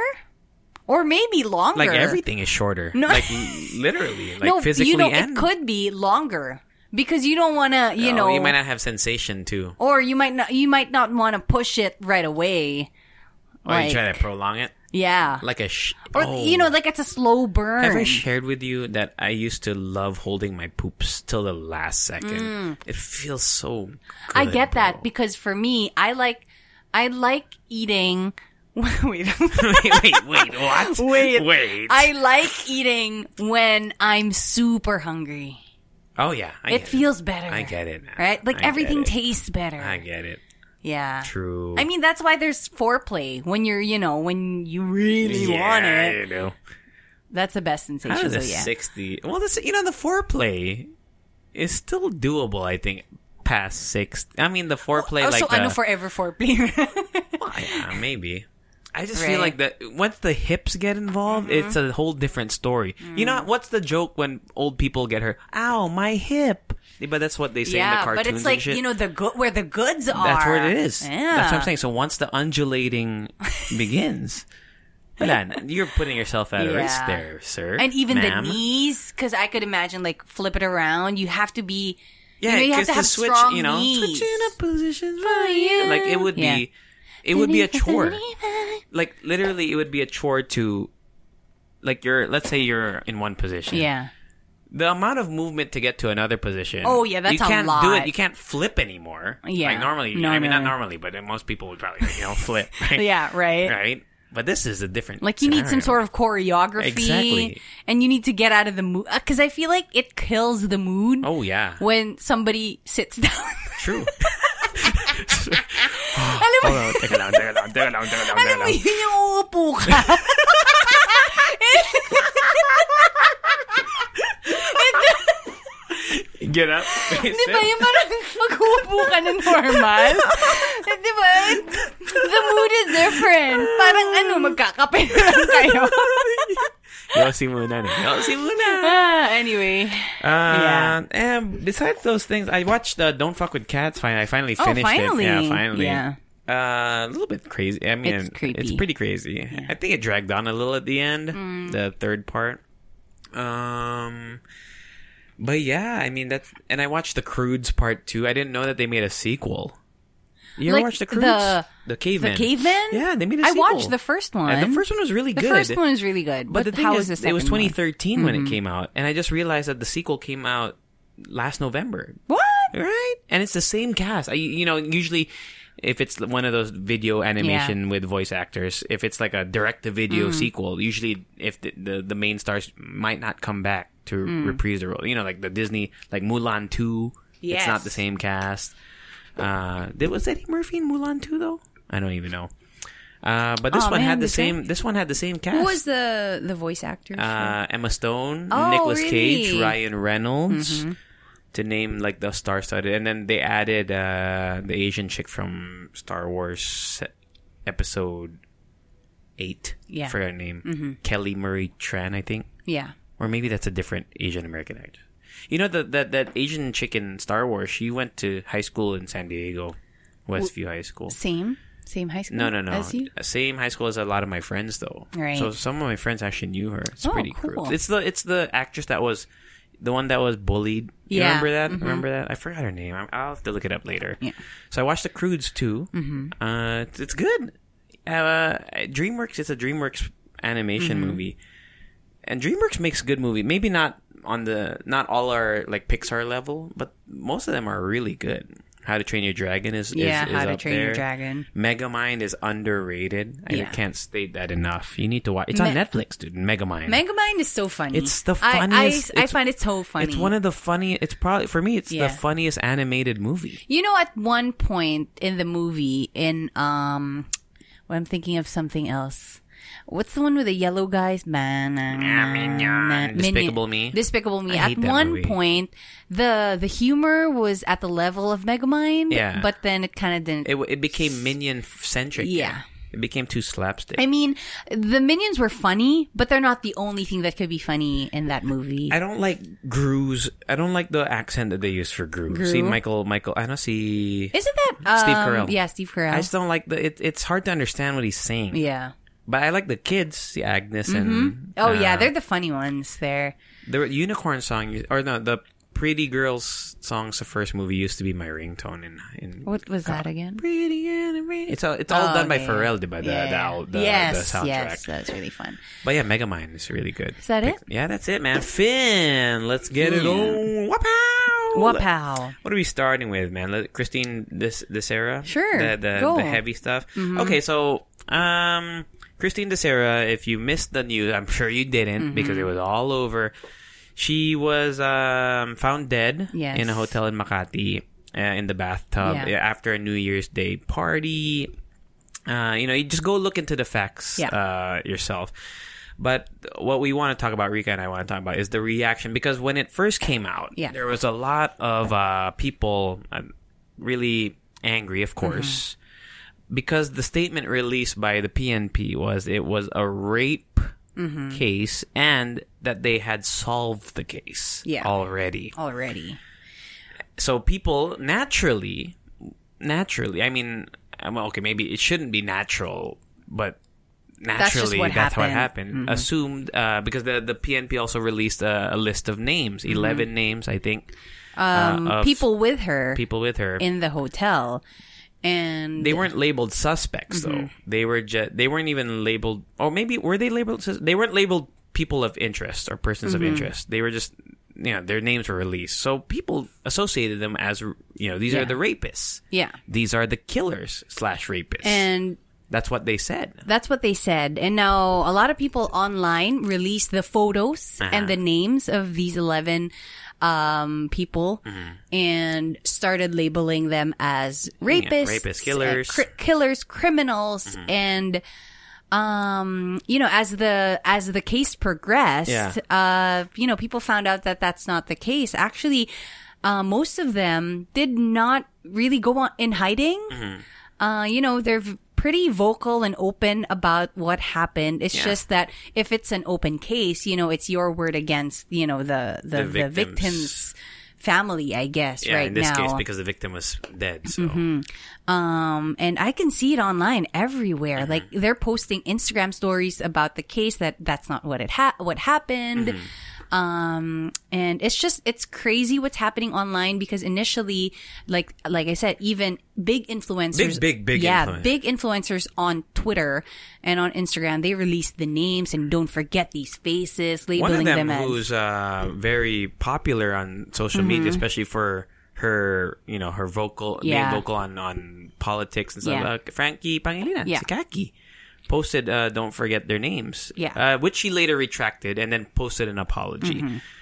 or maybe longer. Like everything is shorter. No. Like l- literally, like no, physically you know, and it could be longer because you don't want to, you Oh, know, you might not have sensation too. or you might not, you might not want to push it right away. Or you try to prolong it. Yeah. Like a sh- or oh. you know, like it's a slow burn. Have I shared with you that I used to love holding my poops till the last second? It feels so good, Mm. I get bro. that because for me, I like, I like eating. Wait, wait, wait, wait, what? wait, Wait. I like eating when I'm super hungry. Oh, yeah. I It get feels better. I get it now. Right? Like I get everything it. tastes better. I get it. Yeah. True. I mean, that's why there's foreplay. When you're, you know, when you really yeah, want it. you know. That's the best How sensation. does So a yeah. sixty... Well, this, you know, the foreplay is still doable, I think, past six. I mean, the foreplay, Oh, like so the... ano forever foreplay. Well, yeah, maybe. I just Right. feel like that once the hips get involved, Mm-hmm. it's a whole different story. You know, what's the joke when old people get hurt? Ow, my hip. But that's what they say in the yeah, cartoons but it's like, and shit. you know, the good where the goods are. That's where it is. Yeah. That's what I'm saying. So once the undulating begins, wala na. You're putting yourself at Yeah. risk there, sir. And even ma'am. the knees, because I could imagine, like, flip it around. You have to be, Yeah, you know, you have 'cause to have switch, strong you know, knees. switching up positions for you. Like it would Yeah. be, it would be a chore. Like literally, it would be a chore to, like you're. Let's say you're in one position. Yeah. The amount of movement to get to another position. Oh, yeah, that's you a can't do lot. it. You can't flip anymore. Yeah. Like normally, No, I mean no. not normally, but most people would probably you know flip. Right? Yeah, right. Right. But this is a different. Like, you need some scenario. sort of choreography. Exactly. And you need to get out of the mood. Because I feel like it kills the mood Oh yeah. when somebody sits down. True. Alam mo, Hold on, teka lang, teka lang, teka lang, teka lang, alam teka mo lang. yun yung uupo ka. Get up. Di ba yung parang mag-uupo ka na normal? Di ba? The mood is different. Parang ano, magkakape na lang kayo. Yossi muna na. Yossi muna. Ah, anyway. Uh, Yeah. And besides those things, I watched uh, Don't Fuck with Cats. Fine, I finally Oh, finished finally. it. Yeah, finally. Yeah. Uh, a little bit crazy. I mean, It's creepy. it's pretty crazy. I think it dragged on a little at the end, Mm. the third part. Um, but yeah, I mean that's. And I watched the Croods part two. I didn't know that they made a sequel. You ever Like watched the Croods? the- the cavemen. The Cavemen? Yeah, they made a I sequel. watched the first one. And the first one was really The good. first one was really good. But But, the thing how is, was the it was second twenty one? thirteen when it came out, and I just realized that the sequel came out last November. What? Right? And it's the same cast. I, you know, usually if it's one of those video animation with voice actors, if it's like a direct-to-video Mm. sequel, usually if the, the the main stars might not come back to Mm. reprise the role. You know, like the Disney, like Mulan two. It's not Yes. the same cast. Uh, did, was Eddie Murphy in Mulan two though? I don't even know. Uh, but this Oh, one man, had the the same- same. This one had the same cast. Who was the the voice actor? Uh, Emma Stone, Oh, Nicolas Cage, really? Ryan Reynolds, Mm-hmm. to name like the star-studded, and then they added uh, the Asian chick from Star Wars Episode Eight. Yeah. I forgot her name. Kelly Marie Tran, I think, yeah. or maybe that's a different Asian American actor. You know that that that Asian chick in Star Wars. She went to high school in San Diego, Westview High School. Same. Same high school No, no, no. as you? Same high school as a lot of my friends, though. Right. So some of my friends actually knew her. It's Oh, pretty cool. cool. It's the it's the actress that was the one that was bullied. You Yeah. remember that? Mm-hmm. Remember that? I forgot her name. I- I'll have to look it up later. Yeah. So I watched The Croods too. Mm-hmm. Uh, it's, it's good. Uh, DreamWorks. It's a DreamWorks animation Mm-hmm. movie, and DreamWorks makes good movie. Maybe not on the not all are like Pixar level, but most of them are really good. How to Train Your Dragon is Yeah, is, is How to up Train there. Your Dragon. Megamind is underrated. I Yeah. can't state that enough. You need to watch. It's on Me- Netflix, dude. Megamind. Megamind is so funny. It's the I- funniest- I, I, it's- find it so funny. It's one of the funny. It's probably for me. It's Yeah. the funniest animated movie. You know, at one point in the movie, in um, well, I'm thinking of something else. What's the one with the yellow guys? Man, Minion. Despicable Me. Despicable Me. I At hate that one movie. point, the the humor was at the level of Megamind. Yeah. But then it kind of didn't. It it became minion centric. Yeah. It became too slapstick. I mean, the minions were funny, but they're not the only thing that could be funny in that movie. I don't like Gru's. I don't like the accent that they use for Gru. Gru? See Michael. Michael. I don't see. Isn't that um, Steve Carell. Yeah, Steve Carell. I just don't like the. It, it's hard to understand what he's saying. yeah. But I like the kids, the Agnes and. Oh yeah, uh, they're the funny ones there. The unicorn song, or no, the Pretty Girls songs. The first movie used to be my ringtone in in. What was that again? Pretty and pretty. It's all it's all Oh, done by okay. Pharrell, diba? The, Yeah. the, al- the, yes, the soundtrack. yes, that's really fun. But yeah, Megamind is really good. Is that it? Yeah, that's it, man. Finn, let's get it Yeah. on. Wapow! Wapow. What are we starting with, man? Let, Christine, this this era, Sure, the the, go. the heavy stuff. Okay, so um, Christine Desera, if you missed the news, I'm sure you didn't Mm-hmm. because it was all over. She was um, found dead Yes. in a hotel in Makati uh, in the bathtub Yeah. after a New Year's Day party. Uh, you know, you just go look into the facts Yeah. uh, yourself. But what we want to talk about, Rika and I want to talk about, is the reaction. Because when it first came out, Yeah. there was a lot of uh, people uh, really angry, of course, Mm-hmm. because the statement released by the P N P was it was a rape Mm-hmm. case and that they had solved the case Yeah. already. Already. So people naturally, naturally, I mean, um, okay, maybe it shouldn't be natural, but That's just naturally, what that's what happened. happened. Assumed, uh, because the, the P N P also released a, a list of names, eleven names, I think, Um, uh, of people with her people with her. in the hotel, and They weren't labeled suspects, though. They were just, they weren't even labeled, or maybe, were they labeled, sus- they weren't labeled people of interest or persons of interest. They were just, you know, their names were released. So people associated them as, you know, these Yeah. are the rapists. yeah, These are the killers slash rapists. and That's what they said. that's what they said. And now a lot of people online released the photos Uh-huh. and the names of these eleven um, people Mm-hmm. and started labeling them as rapists, rapists, killers. uh, cri- killers, criminals, Mm-hmm. and um, you know, as the as the case progressed, Yeah. uh, you know, people found out that that's not the case. Actually, uh, most of them did not really go on in hiding. Mm-hmm. Uh, you know, they're v- pretty vocal and open about what happened. It's Yeah. just that if it's an open case, you know, it's your word against, you know, the the, The the, victims. victim's family, I guess, Yeah, right in this now. case, because the victim was dead. So Um, and I can see it online everywhere. Mm-hmm. Like they're posting Instagram stories about the case that that's not what it ha- what happened. Mm-hmm. Um, and it's just, it's crazy what's happening online because initially, like, like I said, even big influencers, Big, big, big yeah, influence. big influencers on Twitter and on Instagram, they released the names and don't forget these faces, one labeling of them, them as, who's uh, very popular on social media, especially for her, you know, her vocal, Yeah. being vocal on, on politics and stuff. Yeah. Uh, Frankie Pangilinan, Yeah. si Kaki, posted, uh, don't forget their names. Yeah. Uh, which she later retracted and then posted an apology.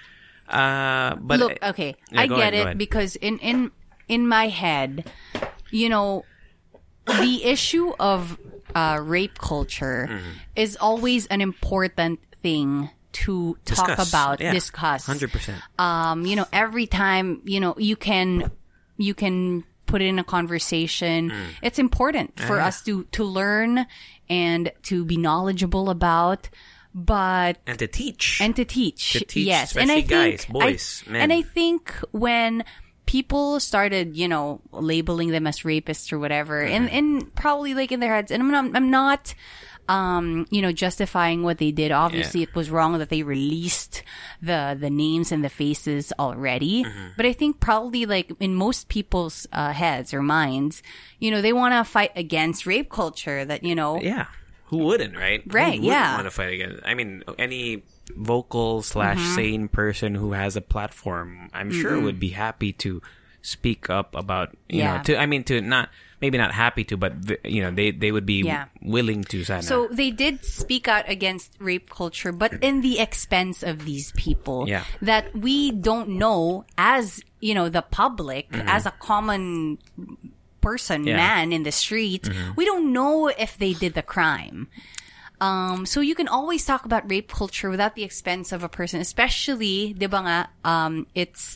Uh, but look, okay, Yeah, I go get ahead, go it ahead. because in in in my head, you know, the issue of uh, rape culture Mm-hmm. is always an important thing to talk Discuss. about, Yeah. discuss. one hundred percent. Um, you know, every time, you know, you can you can put it in a conversation. Mm. It's important for Yeah. us to to learn and to be knowledgeable about. But And to teach. and to teach, To teach, yes, and I especially think guys, boys, I, men. and I think when people started, you know, labeling them as rapists or whatever, and and probably like in their heads. And I'm not, I'm not, um, you know, justifying what they did. Obviously, Yeah. it was wrong that they released the the names and the faces already. Mm-hmm. But I think probably like in most people's uh, heads or minds, you know, they want to fight against rape culture. That you know, Yeah. Who wouldn't, right? Right, Who wouldn't yeah. want to fight against? I mean, any vocal slash Mm-hmm. sane person who has a platform, I'm sure would be happy to speak up about, you Yeah. know, to, I mean, to not, maybe not happy to, but, you know, they, they would be Yeah. willing to, sana. So they did speak out against rape culture, but in the expense of these people Yeah. that we don't know as, you know, the public, as a common person, Yeah. man in the street, we don't know if they did the crime. Um, so you can always talk about rape culture without the expense of a person, especially, di ba nga, um, it's,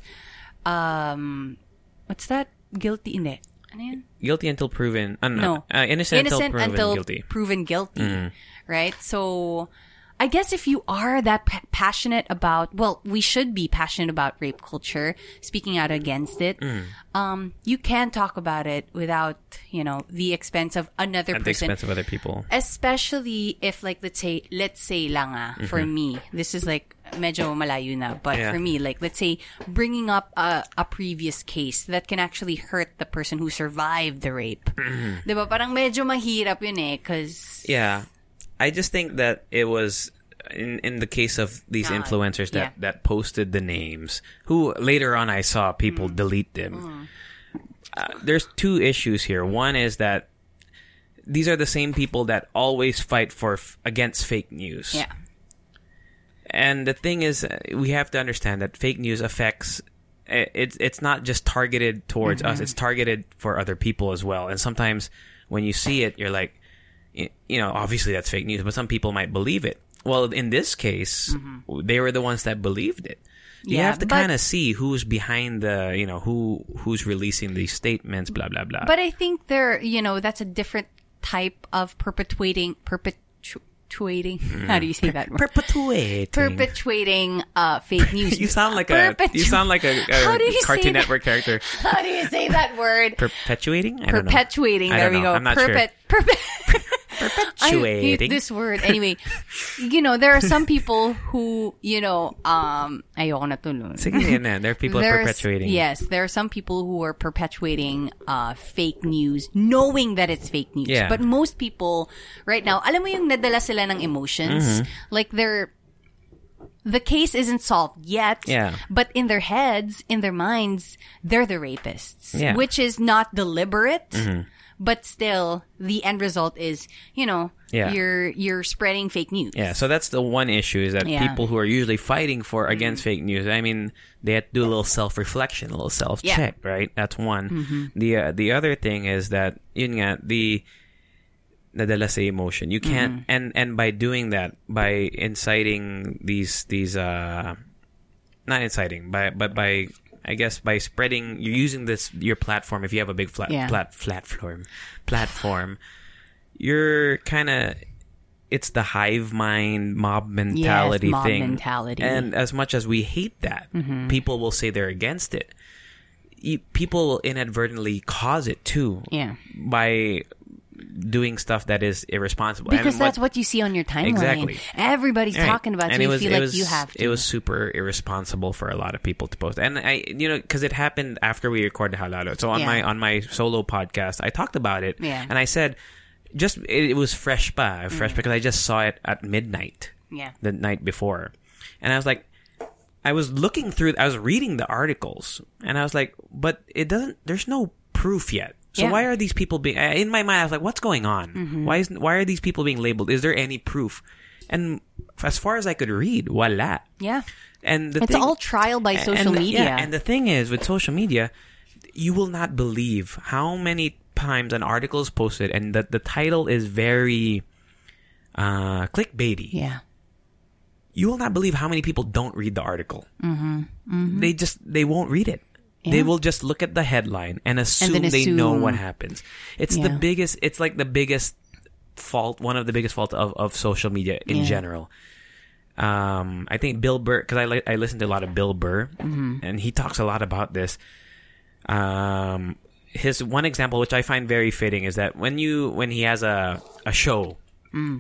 um, what's that? Guilty, hindi. Ano yun? Guilty until proven, uh, No. uh, innocent, until proven until guilty. proven guilty. Mm-hmm. Right? So, I guess if you are that p- passionate about, well, we should be passionate about rape culture, speaking out against it, Mm. um, you can talk about it without, you know, the expense of another At the person. expense of other people. Especially if, like, let's say, let's say lang ah, for me, this is like, medyo malayo na, but Yeah. for me, like, let's say, bringing up a, a previous case that can actually hurt the person who survived the rape. Diba? Parang medyo mahirap yun eh, cause... Yeah. I just think that it was in in the case of these Ah, influencers that, yeah. that posted the names, who later on I saw people Mm. delete them. Uh, there's two issues here. One is that these are the same people that always fight for f- against fake news. Yeah. And the thing is, uh, we have to understand that fake news affects. uh, It's it's not just targeted towards Mm-hmm. us; it's targeted for other people as well. And sometimes when you see it, you're like, y- you know, obviously that's fake news, but some people might believe it. Well, in this case, they were the ones that believed it. You Mm-hmm. Yeah, have to but- kind of see who's behind the, you know, who who's releasing these statements, blah blah blah. But I think there, you know, that's a different type of perpetuating, perpetuating, how do you say that word? Perpetuating. Perpetuating uh, fake news. You sound like a Perpetu- you sound like a, How a do you say Cartoon that? Network character. How do you say that word? Perpetuating? I don't know. Perpetuating. I There don't we know. go. I'm not Perpet. Perpet. I hate Perpetuating. this word. Anyway, you know, there are some people who, you know, um, ayoko na tulun. Sige, yan na. There are people There's- perpetuating. Yes, there are some people who are perpetuating uh, fake news, knowing that it's fake news. Yeah. But most people, right now, alam mo yung nadala sila ng emotions? Mm-hmm. Like they're, the case isn't solved yet, Yeah. but in their heads, in their minds, they're the rapists, Yeah. which is not deliberate. But still, the end result is, you know, Yeah. you're you're spreading fake news. Yeah, so that's the one issue is that Yeah. people who are usually fighting for against fake news, I mean, they have to do a little self-reflection, a little self-check, right? That's one. The uh, the other thing is that yun nga, the nadala sa emotion. You can't and and by doing that, by inciting these these uh not inciting, by but by I guess by spreading, you're using this your platform. If you have a big flat Yeah. plat platform, platform, you're kind of it's the hive mind mob mentality mob thing. mentality. And as much as we hate that, people will say they're against it. You, people will inadvertently cause it too. Yeah. By doing stuff that is irresponsible. Because And that's what you see on your timeline. Exactly. Everybody's Right. talking about it, so And you it was, feel it like was, you have to. It was super irresponsible for a lot of people to post. And I, you know, because it happened after we recorded Halalo. So on Yeah. my on my solo podcast, I talked about it. Yeah. And I said, just, it, it was fresh pa, fresh because I just saw it at midnight. Yeah. The night before. And I was like, I was looking through, I was reading the articles, and I was like, but it doesn't, there's no proof yet. So Yeah. why are these people being, in my mind, I was like, what's going on? Why is, why are these people being labeled? Is there any proof? And as far as I could read, voila. Yeah. And the It's thing- all trial by and social the- media. Yeah, and the thing is, with social media, you will not believe how many times an article is posted and that the title is very uh, clickbaity. Yeah. You will not believe how many people don't read the article. Mm-hmm. Mm-hmm. They just, they won't read it. They will just look at the headline and assume, then they know assume. what happens. It's the Yeah. biggest, it's like the biggest fault, one of the biggest faults of, of social media in Yeah. general. Um, I think Bill Burr, because I, li- I listen to a lot of Bill Burr, Mm-hmm. and he talks a lot about this. Um, his one example, which I find very fitting, is that when you when he has a a show, mm.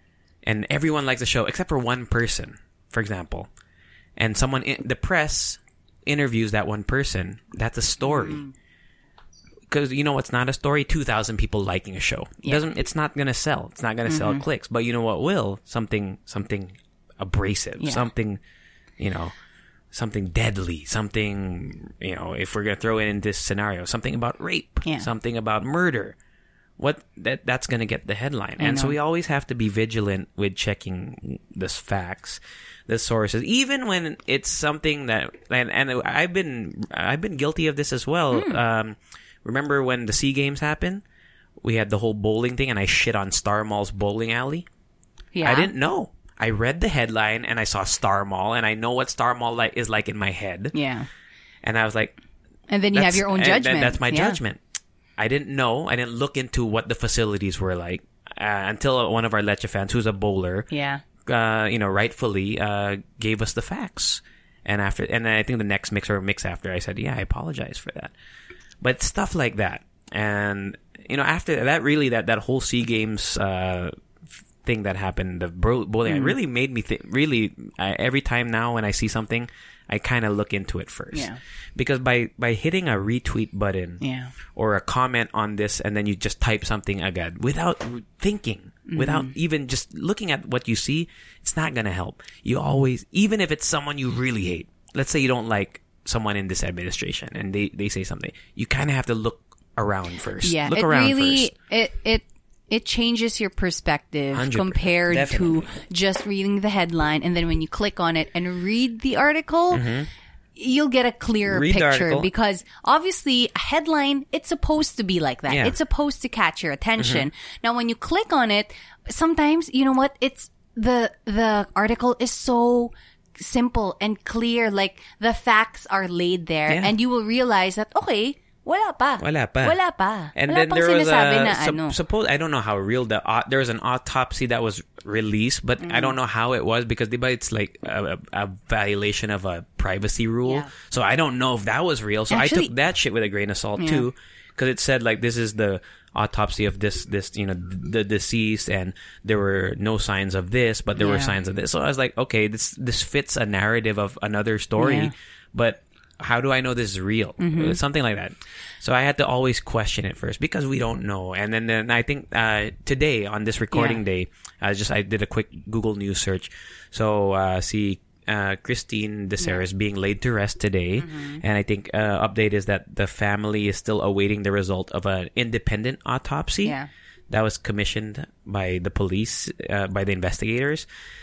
and everyone likes the show except for one person, for example, and someone in, the press interviews that one person, that's a story. Because mm. you know what's not a story? Two thousand people liking a show. Yeah. It doesn't. It's not gonna sell. It's not gonna mm-hmm. sell clicks. But you know what will? Something something abrasive. Yeah. Something, you know. Something deadly, something, you know, if we're going to throw it in this scenario, something about rape, yeah. something about murder, what that that's going to get the headline. I and know. So we always have to be vigilant with checking the facts, the sources, even when it's something that, and, and I've been, I've been guilty of this as well. Mm. Um, remember when the SEA Games happened? We had the whole bowling thing and I shit on Star Mall's bowling alley. Yeah. I didn't know. I read the headline and I saw Star Mall and I know what Star Mall like is like in my head. Yeah. And I was like, and then you have your own judgment. That's my yeah. judgment. I didn't know. I didn't look into what the facilities were like uh, until one of our Leche fans, who's a bowler, yeah, uh, you know, rightfully uh, gave us the facts. And after, and then I think the next mix or mix after, I said, yeah, I apologize for that. But stuff like that, and you know, after that, really, that that whole SEA Games. Uh, thing that happened, the bro- bowling, mm. it really made me think, really, uh, every time now when I see something, I kind of look into it first. Yeah. Because by, by hitting a retweet button yeah. or a comment on this and then you just type something agad without thinking, mm-hmm. without even just looking at what you see, it's not going to help. You always, even if it's someone you really hate, let's say you don't like someone in this administration and they, they say something, you kind of have to look around first. Yeah, look it around really, first. It, it, It changes your perspective one hundred percent compared Definitely. to just reading the headline, and then when you click on it and read the article, mm-hmm. you'll get a clearer read picture because obviously a headline, it's supposed to be like that. Yeah. It's supposed to catch your attention. Mm-hmm. Now when you click on it, sometimes, you know what, it's the the article is so simple and clear, like the facts are laid there, yeah. and you will realize that, okay, Wala pa. Wala pa. Wala pa. And Wala then pang there was sinasabi a, na sup- ano. suppose, I don't know how real the, uh, there was an autopsy that was released, but mm. I don't know how it was because diba, it's like a, a, a violation of a privacy rule. Yeah. So I don't know if that was real. So Actually, I took that shit with a grain of salt yeah. too. Cause it said like, this is the autopsy of this, this, you know, the deceased and there were no signs of this, but there yeah. were signs of this. So I was like, okay, this, this fits a narrative of another story, yeah. but how do I know this is real? Mm-hmm. Something like that. So I had to always question it first because we don't know. And then, then I think uh, today on this recording yeah. day, I just I did a quick Google News search. So uh, see uh, Christine Deseres yeah. being laid to rest today, mm-hmm. and I think uh, update is that the family is still awaiting the result of an independent autopsy Yeah. that was commissioned by the police, uh, by the investigators,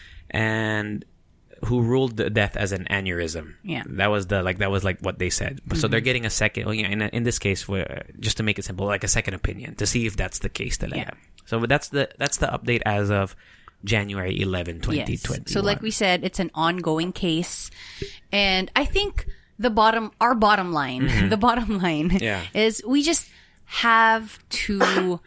and who ruled the death as an aneurysm. Yeah. That was the, like, that was like what they said. Mm-hmm. So they're getting a second, well, yeah, in, in this case, uh, just to make it simple, like a second opinion to see if that's the case. Yeah. So that's the, that's the update as of January eleventh, twenty twenty-one. Yes. So like we said, it's an ongoing case. And I think the bottom, our bottom line, mm-hmm. the bottom line yeah. is we just have to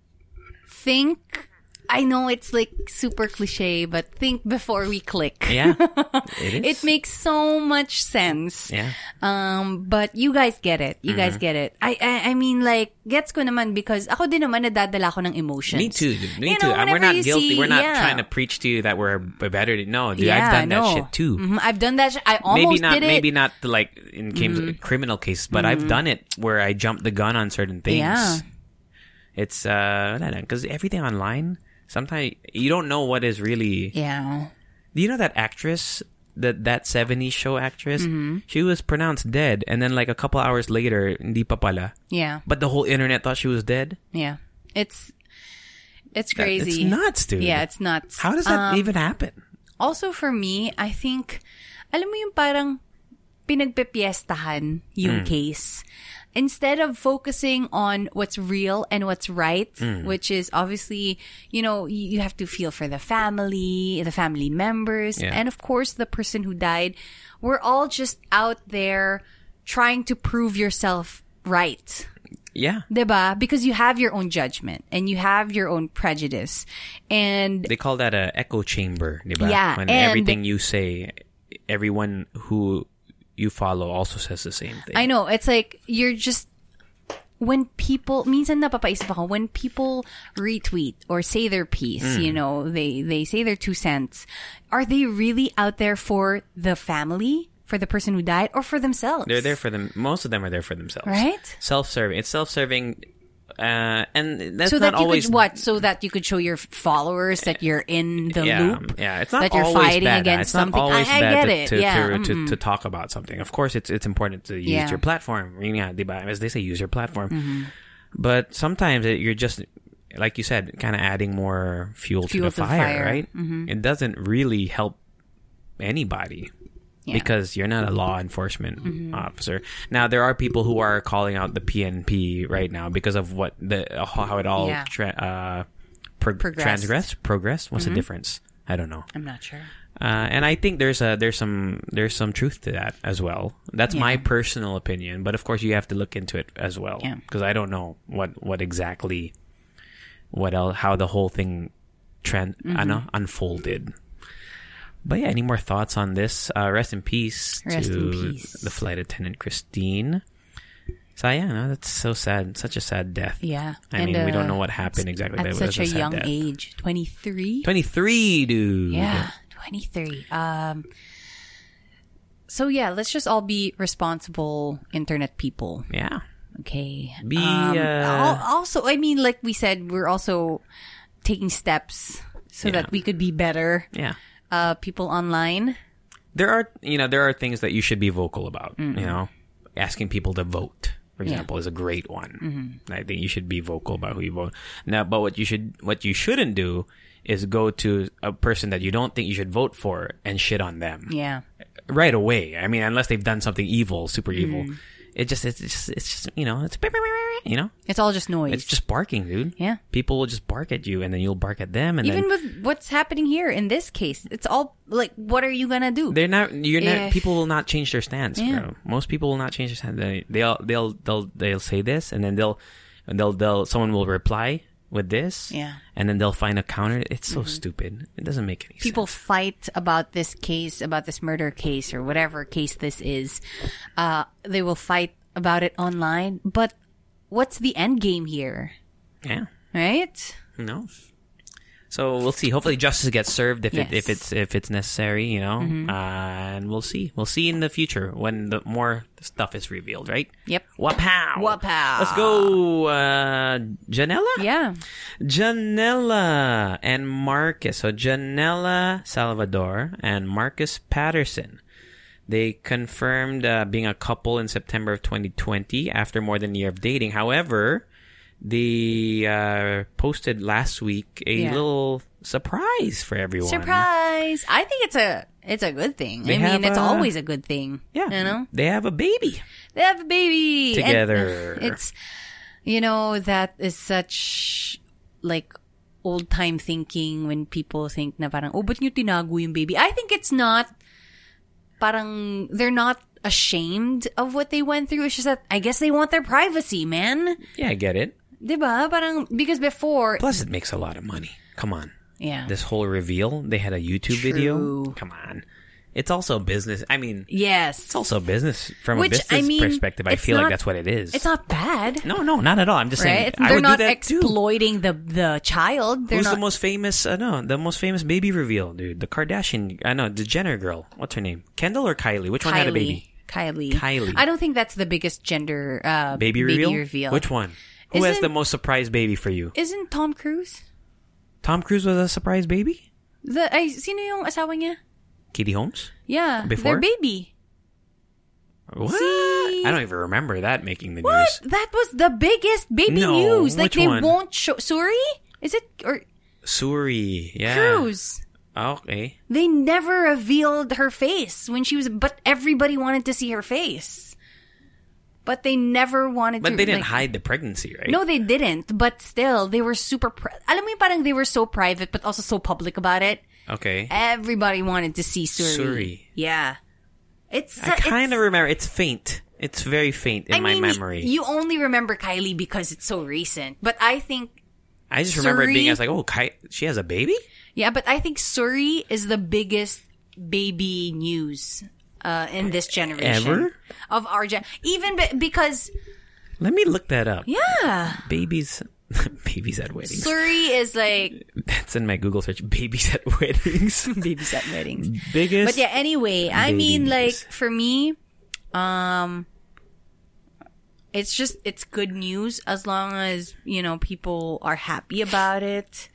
think. I know it's like super cliche, but think before we click. Yeah, it is. It makes so much sense. Yeah. Um, but you guys get it. You mm-hmm. guys get it. I, I I mean, like, gets ko naman because ako din naman nadadala ko ng emotions. Me too. Me you too. Know, and we're not guilty. See, we're not yeah. trying to preach to you that we're better. No, dude, yeah, I've done no. that shit too. Mm-hmm. I've done that. Sh- I almost maybe not, did it. Maybe not the, like in case mm-hmm. criminal cases, but mm-hmm. I've done it where I jumped the gun on certain things. Yeah. It's uh, because everything online. Sometimes you don't know what is really. Yeah. Do you know that actress, that that seventies show actress? Mm-hmm. She was pronounced dead, and then like a couple hours later, hindi pa pala. Yeah. But the whole internet thought she was dead. Yeah. It's it's crazy. It's nuts, dude. Yeah, it's nuts. How does that um, even happen? Also for me, I think, alam mo yung parang pinagpepiestahan yung mm. case. Instead of focusing on what's real and what's right, mm. which is obviously, you know, you have to feel for the family, the family members, yeah. and of course the person who died. We're all just out there trying to prove yourself right. Yeah. Diba? Because you have your own judgment and you have your own prejudice. And they call that a echo chamber, diba? Yeah. When and everything you say, everyone who you follow also says the same thing. I know. It's like, you're just, when people, minsan napapaisip ako, when people retweet or say their piece, mm. you know, they, they say their two cents, are they really out there for the family? For the person who died, or for themselves? They're there for them. Most of them are there for themselves. Right? Self-serving. It's self-serving, uh, and that's so not that you always could, what? So that you could show your followers that you're in the yeah, loop. Yeah, it's not that you're always fighting bad. against it's something. not always I, I bad get it. to, to, yeah. to, mm-hmm. to, to talk about something. Of course, it's it's important to use yeah. your platform. Yeah, diba? As they say, use your platform. Mm-hmm. But sometimes it, you're just, like you said, kind of adding more fuel, fuel to the to fire, fire. right? Mm-hmm. It doesn't really help anybody. Yeah. Because you're not a law enforcement mm-hmm. officer. Now, there are people who are calling out the P N P right now because of what the how it all yeah. tra- uh, pro- transgressed, progressed. What's mm-hmm. the difference? I don't know. I'm not sure. Uh, and I think there's a there's some there's some truth to that as well. That's yeah. my personal opinion, but of course you have to look into it as well because yeah. I don't know what what exactly what else how the whole thing trend mm-hmm. ano, unfolded. But yeah, any more thoughts on this? Uh, rest in peace rest to in peace. the flight attendant Christine. So yeah, no, that's so sad. Such a sad death. Yeah. I and, mean, uh, we don't know what happened exactly. At that such was a, a young death. age. twenty-three? twenty-three, dude. Yeah, twenty-three. Um, so yeah, let's just all be responsible internet people. Yeah. Okay. Be, um, uh... Also, I mean, like we said, we're also taking steps so yeah. that we could be better. Yeah. Uh, people online. There are, you know, there are things that you should be vocal about. Mm-hmm. You know, asking people to vote, for example, yeah. is a great one. Mm-hmm. I think you should be vocal about who you vote. Now, but what you should, what you shouldn't do is go to a person that you don't think you should vote for and shit on them. Yeah. Right away. I mean, unless they've done something evil, super evil. Mm. It just, it's just, it's just, you know, it's, you know? It's all just noise. It's just barking, dude. Yeah. People will just bark at you and then you'll bark at them. And even then, with what's happening here in this case, it's all like, what are you gonna do? They're not, you're if, not, people will not change their stance, yeah. bro. Most people will not change their stance. They, they'll, they'll, they'll, they'll say this and then they'll, and they'll, they'll, someone will reply with this. Yeah. And then they'll find a counter. It's so mm-hmm. stupid. It doesn't make any People sense. People fight about this case, about this murder case or whatever case this is. Uh, they will fight about it online, but what's the end game here? Yeah. Right? Who knows? So we'll see. Hopefully justice gets served if yes. it if it's if it's necessary, you know. Mm-hmm. Uh, and we'll see. We'll see in the future when the more stuff is revealed, right? Yep. Wapow. Wapow. Let's go uh Janella? Yeah. Janella and Marcus. So Janella Salvador and Marcus Patterson. They confirmed uh, being a couple in September of twenty twenty after more than a year of dating. However, they uh, posted last week a yeah. little surprise for everyone. Surprise! I think it's a it's a good thing. They I mean, it's a, always a good thing. Yeah, you know, they have a baby. They have a baby together. And it's you know that is such like old time thinking when people think na parang oh, ba't niyo tinago yung baby? I think it's not. Parang they're not ashamed of what they went through. It's just that I guess they want their privacy, man. Yeah, I get it. Diba? Parang because before. Plus, it makes a lot of money. Come on. Yeah. This whole reveal, they had a YouTube True. video. Come on. It's also business. I mean, yes, it's also business from Which, a business I mean, perspective. I feel not, like that's what it is. It's not bad. No, no, not at all. I'm just right? saying I they're would not do that exploiting too. the the child. They're Who's not... the most famous? Uh, no, the most famous baby reveal, dude. The Kardashian. I uh, know the Jenner girl. What's her name? Kendall or Kylie? Which Kylie. one had a baby? Kylie. Kylie. I don't think that's the biggest gender uh, baby, reveal? baby reveal. Which one? Who isn't, has the most surprise baby for you? Isn't Tom Cruise? Tom Cruise was a surprise baby? The ay, sino yung asawa niya? Katie Holmes? Yeah. Before? Their baby. What? See? I don't even remember that making the what? news. That was the biggest baby no, news. Like which they one? won't show. Suri? Is it or Suri? Yeah. Cruise? Okay. They never revealed her face when she was, but everybody wanted to see her face. But they never wanted but to. But they didn't like, hide the pregnancy, right? No, they didn't. But still, they were super. Pri- Alam mo yung parang they were so private, but also so public about it. Okay. Everybody wanted to see Suri. Suri. Yeah. It's. I kind of remember. It's faint. It's very faint in I my mean, memory. You only remember Kylie because it's so recent. But I think. I just remember Suri, it being. I was like, oh, Ky- she has a baby? Yeah, but I think Suri is the biggest baby news uh, in this generation. Ever? Of our gen. Even be- because... Let me look that up. Yeah. Babies... Babies at weddings. Surrey is like... That's in my Google search. Babies at weddings. Babies at weddings. Biggest... But yeah, anyway, I mean, like, for me, um... it's just, it's good news as long as, you know, people are happy about it.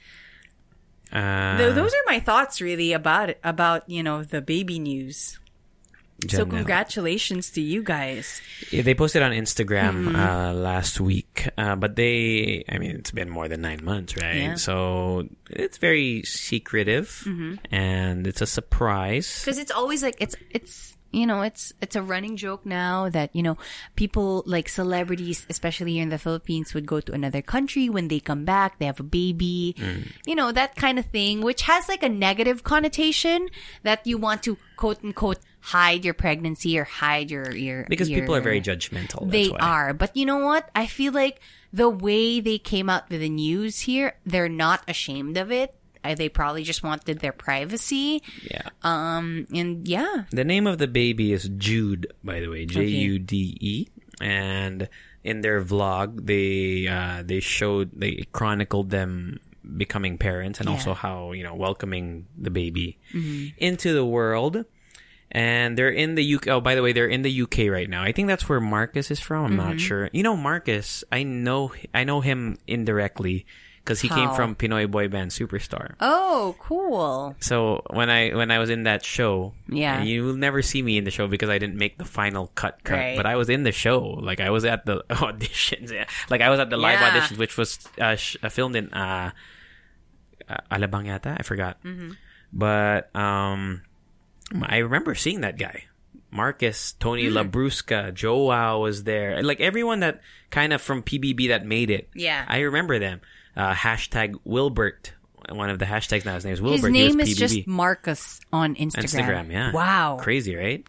Uh, Th- those are my thoughts, really, about it, about, you know, the baby news. So Janelle. congratulations to you guys. Yeah, they posted on Instagram Mm-hmm. uh, last week, uh, but they, I mean, it's been more than nine months, right? Yeah. So it's very secretive, Mm-hmm. and it's a surprise. Because it's always like, it's, it's, you know, it's, it's a running joke now that, you know, people like celebrities, especially here in the Philippines, would go to another country. When they come back, they have a baby, Mm. you know, that kind of thing, which has like a negative connotation that you want to quote unquote hide your pregnancy or hide your, your, Because your, people are very judgmental. That's They why. are. But you know what? I feel like the way they came out with the news here, they're not ashamed of it. Uh, They probably just wanted their privacy. Yeah. Um, and yeah. The name of the baby is Jude, by the way, J U D E, and in their vlog, they uh, they showed they chronicled them becoming parents and Yeah. also how, you know, welcoming the baby into the world. And they're in the U K. Oh, by the way, they're in the U K right now. I think that's where Marcus is from. I'm not sure. You know, Marcus, I know I know him indirectly because he came How? from Pinoy Boy Band Superstar. Oh, cool. So when I when I was in that show, Yeah. and you will never see me in the show because I didn't make the final cut cut. Right. But I was in the show, like I was at the auditions, yeah. Like I was at the live Yeah. auditions, which was uh, sh- uh, filmed in uh, uh, Alabang yata. I forgot, Mm-hmm. but um, I remember seeing that guy, Marcus, Tony Mm. Labrusca, Joao was there, and like everyone that kind of from P B B that made it. Yeah. I remember them. Uh, hashtag Wilbert. One of the hashtags now. His name is His Wilbert. name he was is P B B. just Marcus on Instagram. Instagram, yeah. Wow. Crazy, right?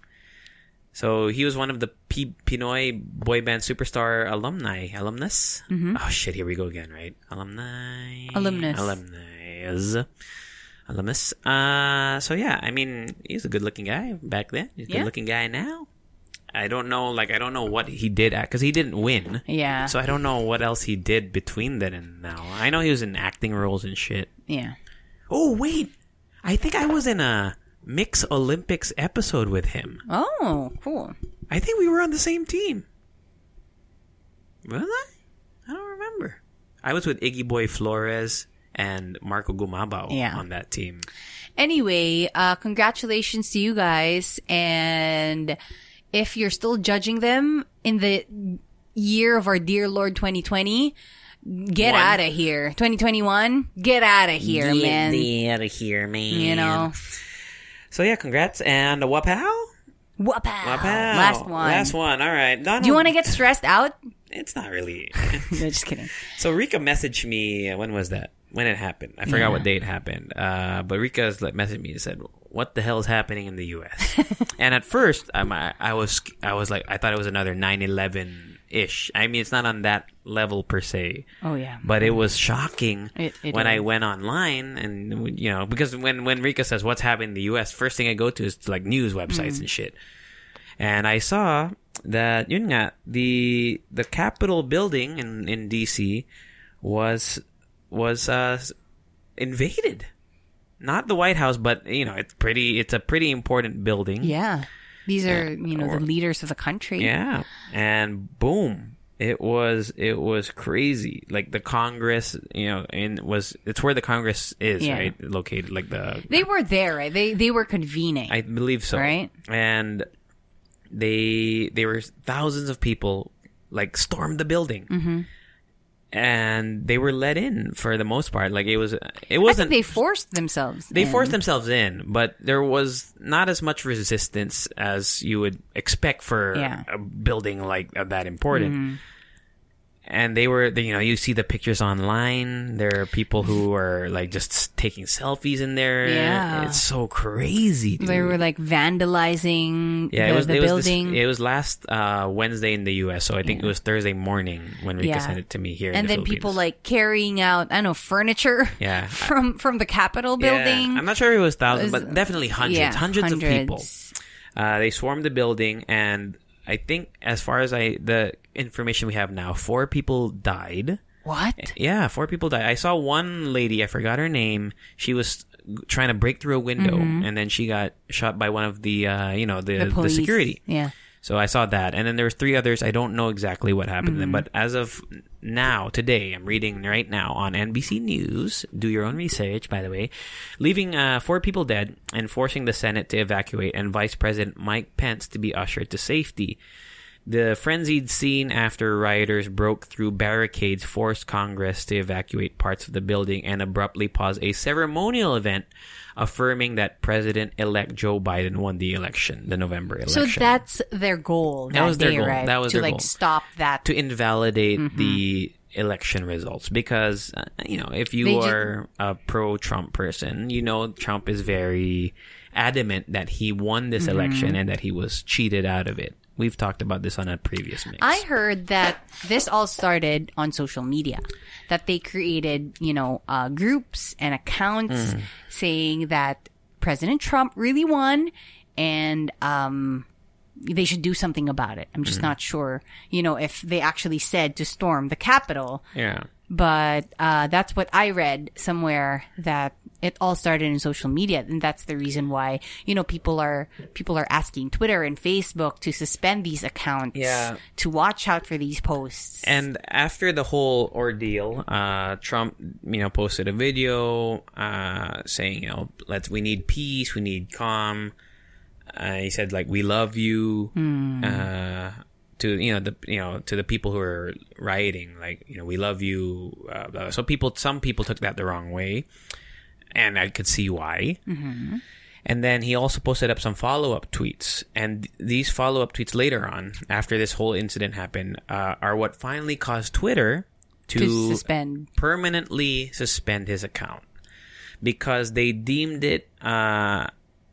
So he was one of the P- Pinoy boy band superstar alumni, alumnus. Mm-hmm. Oh shit! Here we go again, right? Alumni, Alumnus. alumni, alumnus. Uh, so yeah, I mean, he's a good-looking guy back then. He's a Yeah. good-looking guy now. I don't know, like I don't know what he did at because he didn't win. Yeah. So I don't know what else he did between then and now. I know he was in acting roles and shit. Yeah. Oh wait, I think I was in a Mix Olympics episode with him. Oh, cool. I think we were on the same team. Was I? I don't remember. I was with Iggy Boy Flores and Marco Gumabao Yeah. on that team. Anyway, uh, congratulations to you guys. And if you're still judging them in the year of our dear Lord twenty twenty, get One. out of here. twenty twenty-one, get out of here, man. out of here, man. You know. So yeah, congrats and wapow. Wapow. Wapow. Last one. Last one. All right. Donald, Do you want to get stressed out? It's not really. No, just kidding. So Rika messaged me. When was that? When it happened? I forgot Yeah. what day it happened. Uh, but Rika's like messaged me and said, "What the hell is happening in the U S?" And at first, um, I, I was, I was like, I thought it was another nine eleven ish. I mean, it's not on that level per se. Oh, yeah. But it was shocking It- it when I is. went online and, you know, because when, when Rika says what's happening in the U S, first thing I go to is like news websites and shit. And I saw that, yun nga, the, the Capitol building in, in D C was, was, uh, invaded. Not the White House, but, you know, it's pretty, it's a pretty important building. Yeah. These are, you know, or- the leaders of the country. Yeah. And boom. It was it was crazy. Like the Congress, you know, in was it's where the Congress is, Yeah. right? Located like the They were there, right? They they were convening. I believe so. Right. And they they were thousands of people like stormed the building. Mm-hmm. And they were let in for the most part. Like it was it I wasn't think they forced themselves. They in. forced themselves in, but there was not as much resistance as you would expect for Yeah. a building like uh, that important. Mm-hmm. And they were, they, you know, you see the pictures online. There are people who are like just taking selfies in there. Yeah. It's so crazy, dude. They were like vandalizing yeah, the, it was, the it was building. This, it was last uh, Wednesday in the U S, so I think it was Thursday morning when Rika Yeah. sent it to me here. in and the then people Philippines. like carrying out, I don't know, furniture Yeah. from from the Capitol building. Yeah, I'm not sure if it was thousands, It was- but definitely hundreds, yeah, hundreds, of people. hundreds. Uh, they swarmed the building, and I think as far as I the information we have now, four people died. What? Yeah, four people died. I saw one lady, I forgot her name. She was trying to break through a window, mm-hmm. and then she got shot by one of the, uh, you know, the, the, the security. Yeah. So I saw that. And then there was three others. I don't know exactly what happened mm-hmm. to them. But as of now, today, I'm reading right now on N B C News. Do your own research, by the way. Leaving uh, four people dead and forcing the Senate to evacuate and Vice President Mike Pence to be ushered to safety. The frenzied scene after rioters broke through barricades forced Congress to evacuate parts of the building and abruptly pause a ceremonial event affirming that President-elect Joe Biden won the election, the November election. So that's their goal. That, that was day, their goal. Right? That was to their like goal. stop that. To invalidate mm-hmm. the election results. Because, uh, you know, if you They are ju- a pro-Trump person, you know Trump is very adamant that he won this mm-hmm. election and that he was cheated out of it. We've talked about this on a previous mix. I heard that this all started on social media. That they created, you know, uh, groups and accounts mm. saying that President Trump really won and um, they should do something about it. I'm just mm. not sure, you know, if they actually said to storm the Capitol. Yeah. But uh, that's what I read somewhere, that it all started in social media, and that's the reason why, you know, people are people are asking Twitter and Facebook to suspend these accounts, yeah. to watch out for these posts. And after the whole ordeal, uh, Trump, you know, posted a video uh, saying, you know, let's we need peace, we need calm. Uh, he said, like, we love you. Mm. Uh, To you know the you know to the people who are rioting, like, you know, we love you. Uh, blah, blah. So people, some people took that the wrong way, and I could see why. Mm-hmm. And then he also posted up some follow up tweets, and th- these follow up tweets later on, after this whole incident happened, uh, are what finally caused Twitter to, to suspend permanently suspend his account because they deemed it uh,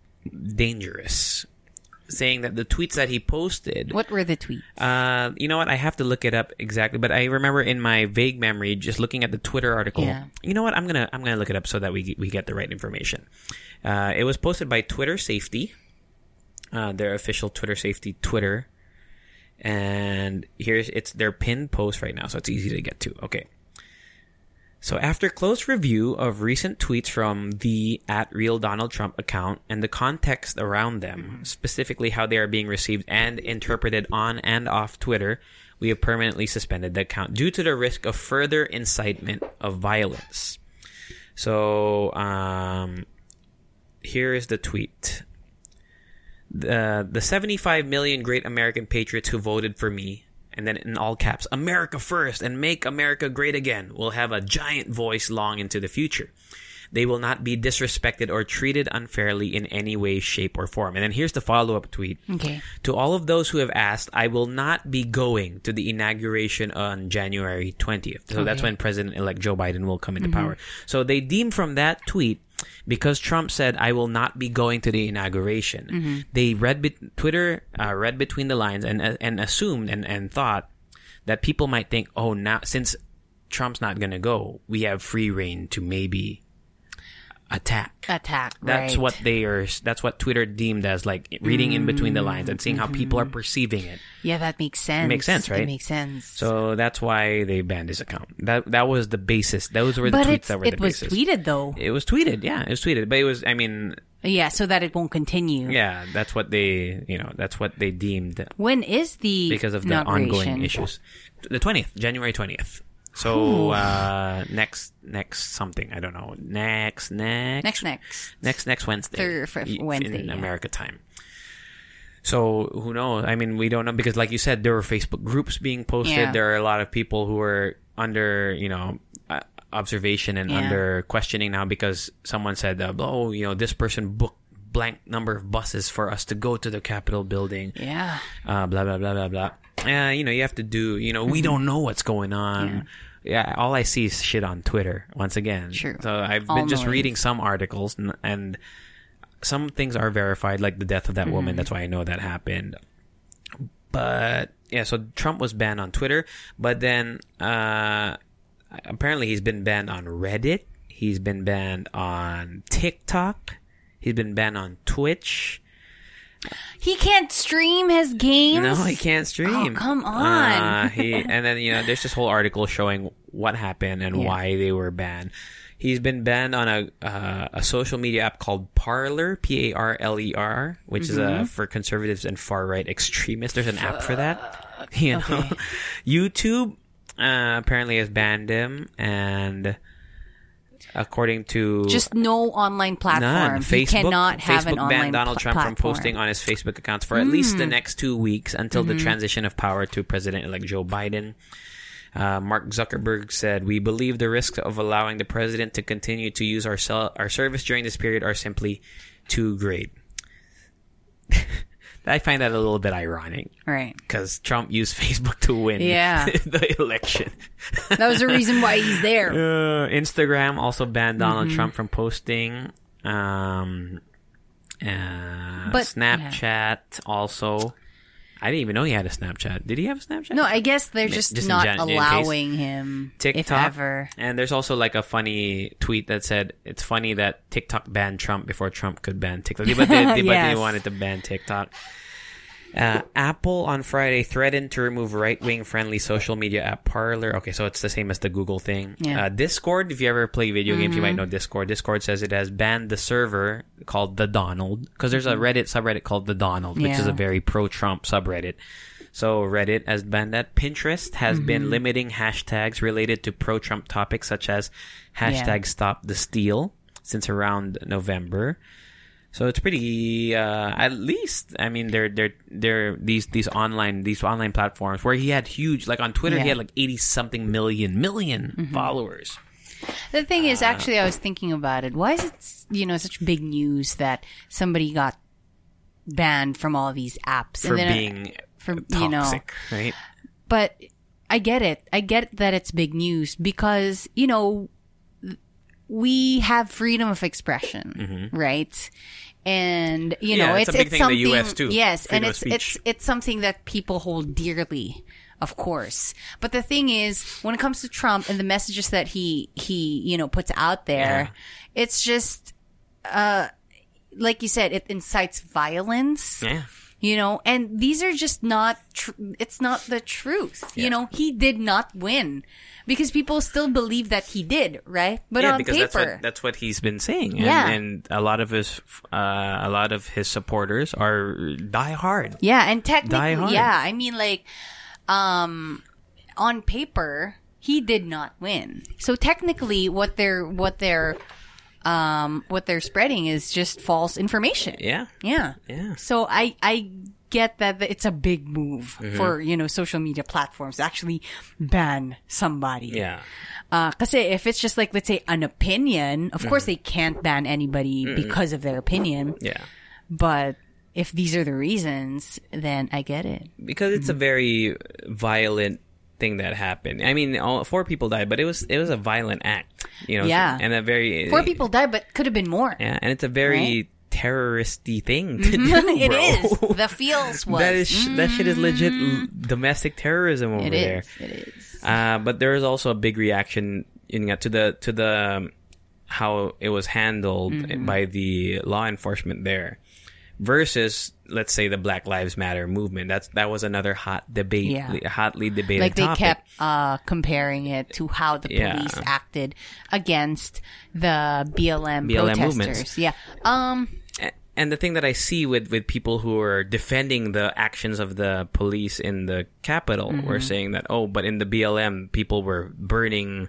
dangerous. Saying that the tweets that he posted... What were the tweets? Uh, you know what? I have to look it up exactly. But I remember in my vague memory, just looking at the Twitter article. Yeah. You know what? I'm gonna I'm gonna look it up so that we we get the right information. Uh, it was posted by Twitter Safety, uh, their official Twitter Safety Twitter, and here's it's their pinned post right now, so it's easy to get to. Okay. So after close review of recent tweets from the at Real Donald Trump account and the context around them, specifically how they are being received and interpreted on and off Twitter, we have permanently suspended the account due to the risk of further incitement of violence. So um, here is the tweet. The, the seventy-five million great American patriots who voted for me, and then in all caps, America first and make America great again, will have a giant voice long into the future. They will not be disrespected or treated unfairly in any way, shape, or form. And then here's the follow-up tweet. Okay. To all of those who have asked, I will not be going to the inauguration on January twentieth. So okay. That's when President-elect Joe Biden will come into mm-hmm. power. So they deem from that tweet, because Trump said, I will not be going to the inauguration, mm-hmm. they read be- Twitter uh, read between the lines and uh, and assumed and, and thought that people might think, oh, now since Trump's not going to go, we have free reign to maybe attack. Attack, That's right. what they are. That's what Twitter deemed as, like, reading mm-hmm. in between the lines and seeing how people are perceiving it. Yeah, that makes sense. It makes sense, right? It makes sense. So that's why they banned his account. That that was the basis. Those were the but tweets it's, that were it the was basis. tweeted, though. It was tweeted, yeah. It was tweeted. But it was, I mean... Yeah, so that it won't continue. Yeah, that's what they, you know, that's what they deemed. When is the Because of the ongoing issues. The twentieth, January twentieth. So, uh, next, next something, I don't know. Next, next. Next, next. Next, next Wednesday. Third, fifth Wednesday. In yeah. America time. So, who knows? I mean, we don't know because, like you said, there were Facebook groups being posted. Yeah. There are a lot of people who are under, you know, uh, observation and yeah. under questioning now because someone said, uh, oh, you know, this person booked blank number of buses for us to go to the Capitol building. Yeah. Uh, blah, blah, blah, blah, blah. Uh, you know, you have to do, you know, we don't know what's going on. Yeah. Yeah, all I see is shit on Twitter, once again. True. So I've all been just noise. reading some articles, and, and some things are verified, like the death of that mm-hmm. woman. That's why I know that happened. But, yeah, so Trump was banned on Twitter, but then uh, apparently he's been banned on Reddit. He's been banned on TikTok. He's been banned on Twitch. He can't stream his games? No, he can't stream. Oh, come on. Uh, he and then you know, there's this whole article showing what happened and Yeah. why they were banned. He's been banned on a uh, a social media app called Parler, P A R L E R, which Mm-hmm. is uh, for conservatives and far right extremists. There's an app for that. You know, Okay. YouTube uh, apparently has banned him, and according to Just no online platform. None. He Facebook, cannot have Facebook an online banned Donald pl- Trump from platform. posting on his Facebook accounts for at least Hmm. the next two weeks until Mm-hmm. the transition of power to President-elect Joe Biden. Uh, Mark Zuckerberg said, "We believe the risks of allowing the president to continue to use our sel- our service during this period are simply too great." I find that a little bit ironic Right. because Trump used Facebook to win Yeah. the election. That was the reason why he's there. Uh, Instagram also banned Donald Mm-hmm. Trump from posting. Um, uh, But- Snapchat also. I didn't even know he had a Snapchat. Did he have a Snapchat? No, I guess they're just, Just in not gen- in case. allowing him, TikTok. if ever. And there's also like a funny tweet that said, "It's funny that TikTok banned Trump before Trump could ban TikTok." But they, they, but they Yes. wanted to ban TikTok. Uh, Apple on Friday threatened to remove right-wing friendly social media app Parler. Okay, so it's the same as the Google thing. Yeah. Uh, Discord, if you ever play video games, you might Mm-hmm. know Discord. Discord says it has banned the server called The Donald, because there's a Reddit subreddit called The Donald, which is Mm-hmm. Yeah. a very pro-Trump subreddit. So Reddit has banned that. Pinterest has Mm-hmm. been limiting hashtags related to pro-Trump topics such as hashtag Stop the Steal since around November. So it's pretty, uh, at least, I mean, they're, they're, they're, these, these online, these online platforms where he had huge, like on Twitter, he Yeah. had like eighty something million, million Mm-hmm. followers. The thing is, Uh, actually, I was thinking about it. Why is it, you know, such big news that somebody got banned from all these apps? For and then, being for, toxic, you know, right? but I get it. I get that it's big news because, you know, we have freedom of expression, right? And you Mm-hmm. Yeah, know, that's it's a big it's thing in the something. U S too, Yes, freedom and of it's speech. it's it's something that people hold dearly, of course. But the thing is, when it comes to Trump and the messages that he he you know puts out there, it's just, uh, like you said, it incites violence. Yeah. You know, and these are just not, tr- it's not the truth. You know, he did not win because people still believe that he did, right? But yeah, on because paper, that's what that's what he's been saying, and, Yeah. and a lot of his uh, a lot of his supporters are die hard. yeah, and Die technically, hard. yeah, I mean, like, um, on paper, he did not win. So technically, what they're, what they're, um, what they're spreading is just false information. Yeah, Yeah. Yeah. So I, I get that it's a big move Mm-hmm. for, you know, social media platforms to actually ban somebody. yeah. Uh, kasi if it's just like, let's say, an opinion, of course they can't ban anybody because of their opinion. Yeah. But if these are the reasons, then I get it. Because it's a very violent thing that happened. I mean, all, four people died, but it was it was a violent act, you know. Yeah. and a very Four people died, but could have been more. Yeah, and it's a very Right? terroristy thing to do, It bro. is. The feels was. That is that shit is legit l- domestic terrorism over It there. is. It is. Uh, but there is also a big reaction in to the to the um, how it was handled Mm-hmm. by the law enforcement there, versus let's say the Black Lives Matter movement. That's that was another hot debate, Yeah. hotly debated Like they topic. kept uh, comparing it to how the Yeah. police acted against the B L M, B L M protesters. movements. Yeah. Um. A- And the thing that I see with, with people who are defending the actions of the police in the Capitol Mm-hmm. were saying that, oh, but in the B L M, people were burning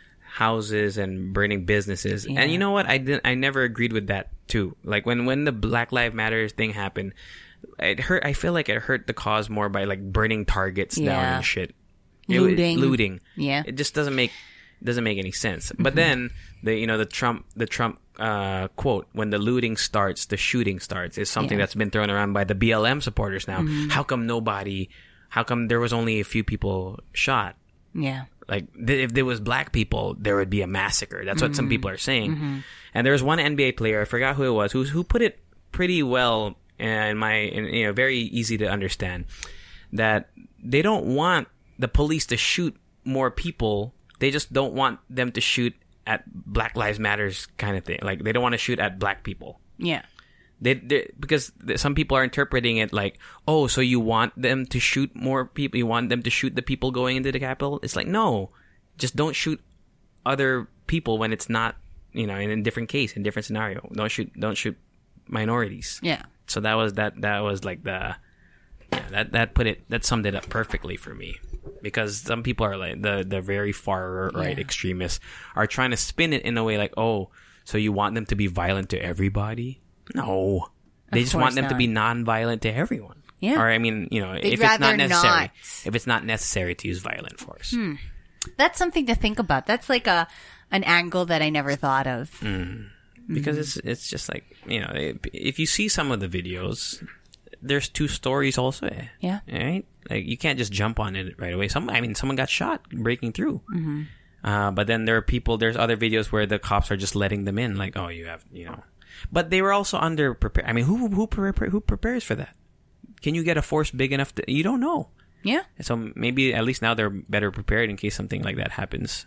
houses and burning businesses. Yeah. And you know what? I didn't, I never agreed with that too. Like when, when the Black Lives Matter thing happened, it hurt. I feel like it hurt the cause more by like burning Targets down Yeah. and shit. It was- Looting. looting. Yeah. It just doesn't make doesn't make any sense. Mm-hmm. But then the you know the Trump the Trump uh, quote, when the looting starts, the shooting starts, is something Yeah. that's been thrown around by the B L M supporters now. How come nobody? How come there was only a few people shot? Yeah. Like th- if there was black people, there would be a massacre. That's what some Mm-hmm. people are saying. And there was one N B A player, I forgot who it was, who who put it pretty well in my in, you know very easy to understand, that they don't want the police to shoot more people. They just don't want them to shoot at Black Lives Matters kind of thing. Like they don't want to shoot at black people. Yeah. They, they because some people are interpreting it like, oh, so you want them to shoot more people? You want them to shoot the people going into the Capitol? It's like, no, just don't shoot other people when it's not, you know, in a different case, in a different scenario. Don't shoot, don't shoot minorities. Yeah. So that was that. That was like the, yeah, that that put it that summed it up perfectly for me. Because some people are like the the very far right Yeah. extremists are trying to spin it in a way like, oh, so you want them to be violent to everybody? No, they Of just want course them to not. be non-violent to everyone. Yeah. Or I mean, you know, They'd if it's not rather necessary, not. if it's not necessary to use violent force. Hmm. That's something to think about. That's like a an angle that I never thought of. Mm. Because it's it's just like, you know, if you see some of the videos, there's two stories also. Eh? Yeah. Right? Like, you can't just jump on it right away. Some, I mean, someone got shot breaking through. Mm-hmm. Uh, but then there are people, there's other videos where the cops are just letting them in. Like, oh, you have, you know. But they were also under prepared. I mean, who who prepare, who prepares for that? Can you get a force big enough to, you don't know. Yeah. So maybe at least now they're better prepared in case something like that happens.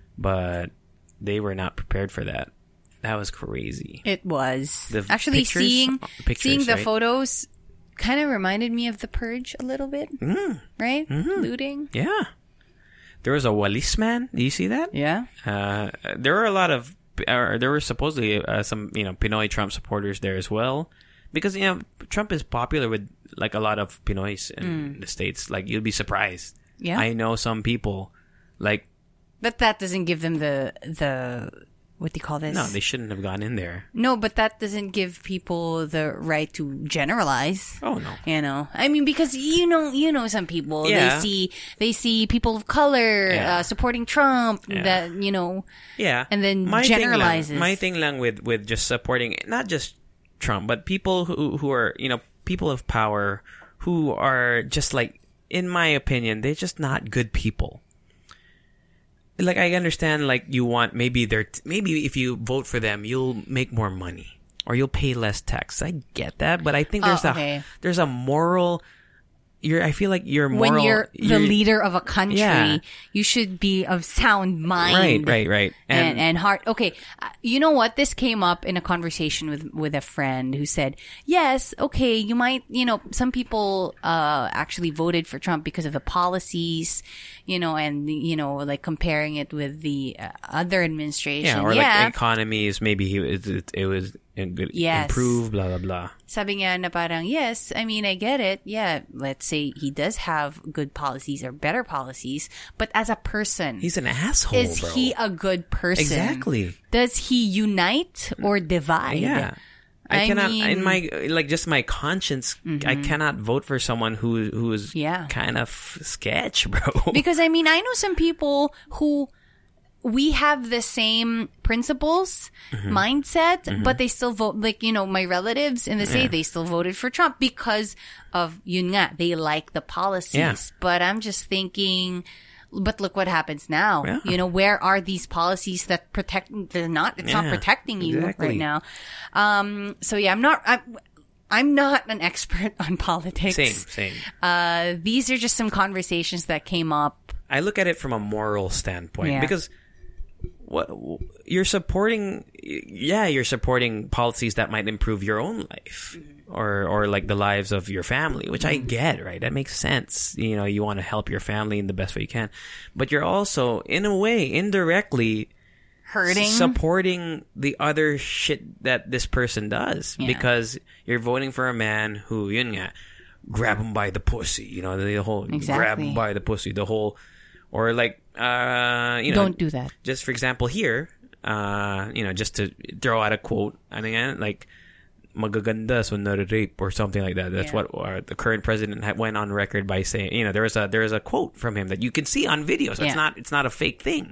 But they were not prepared for that. That was crazy. It was. The Actually, pictures- seeing pictures, seeing the right? photos kind of reminded me of The Purge a little bit. Mm. Right? Mm-hmm. Looting. Yeah. There was a Walis man. Do you see that? Yeah. Uh, there were a lot of, uh, there were supposedly uh, some, you know, Pinoy Trump supporters there as well. Because, you know, Trump is popular with, like, a lot of Pinoys in Mm. the States. Like, you'll be surprised. Yeah. I know some people, like, But that doesn't give them the the what do you call this? no, they shouldn't have gone in there. No, but that doesn't give people the right to generalize. Oh, no. You know, I mean, because you know, you know, some people Yeah. they see they see people of color Yeah. uh, supporting Trump. Yeah. That you know, Yeah. and then my generalizes. Thing lang, my thing lang with, with just supporting, not just Trump, but people who, who are, you know, people of power who are just like, in my opinion, they're just not good people. Like, I understand, like, you want, maybe they're, t- maybe if you vote for them, you'll make more money or you'll pay less tax. I get that, but I think there's Oh, a, okay. there's a moral, you're, I feel like you're moral. when you're the leader of a country, Yeah. you should be of sound mind. Right, right, right. And, and heart. Okay. Uh, you know what? This came up in a conversation with, with a friend who said, yes, okay, you might, you know, some people, uh, actually voted for Trump because of the policies, you know, and, you know, like comparing it with the uh, other administration. yeah, or yeah. like economies, maybe he, it, it, it was in good, Yes. improved, blah, blah, blah. Sabi niya na parang, yes, I mean, I get it. Yeah, let's say he does have good policies or better policies, but as a person, He's an asshole, is bro. he a good person? Exactly. Does he unite or divide? Yeah. I, I cannot, mean- in my, like, just my conscience, I cannot vote for someone who, who is Yeah. kind of sketch, bro. Because, I mean, I know some people who we have the same principles, Mm-hmm. mindset, but they still vote, like, you know, my relatives in the state, they still voted for Trump because of, yun nga, they like the policies. Yeah. But I'm just thinking, but look what happens now. Yeah. You know, where are these policies that protect, they're not, it's not Yeah, protecting you exactly. right now. Um, so yeah, I'm not, I'm, I'm not an expert on politics. Same, same. Uh, these are just some conversations that came up. I look at it from a moral standpoint Yeah. because what you're supporting, yeah, you're supporting policies that might improve your own life or or like the lives of your family, which I get, right? That makes sense. You know, you want to help your family in the best way you can, but you're also, in a way, indirectly Hurting. supporting the other shit that this person does Yeah. because you're voting for a man who, yun nga, grab him by the pussy, you know, the whole grab Exactly. him by the pussy, the whole, or like, uh, you know, Don't do that. just for example here, uh, you know, just to throw out a quote, I mean, like, magaganda so nare-rape or something like that. That's Yeah. what uh, the current president had went on record by saying. You know, there was a there was a quote from him that you can see on video, so Yeah. it's not it's not a fake thing.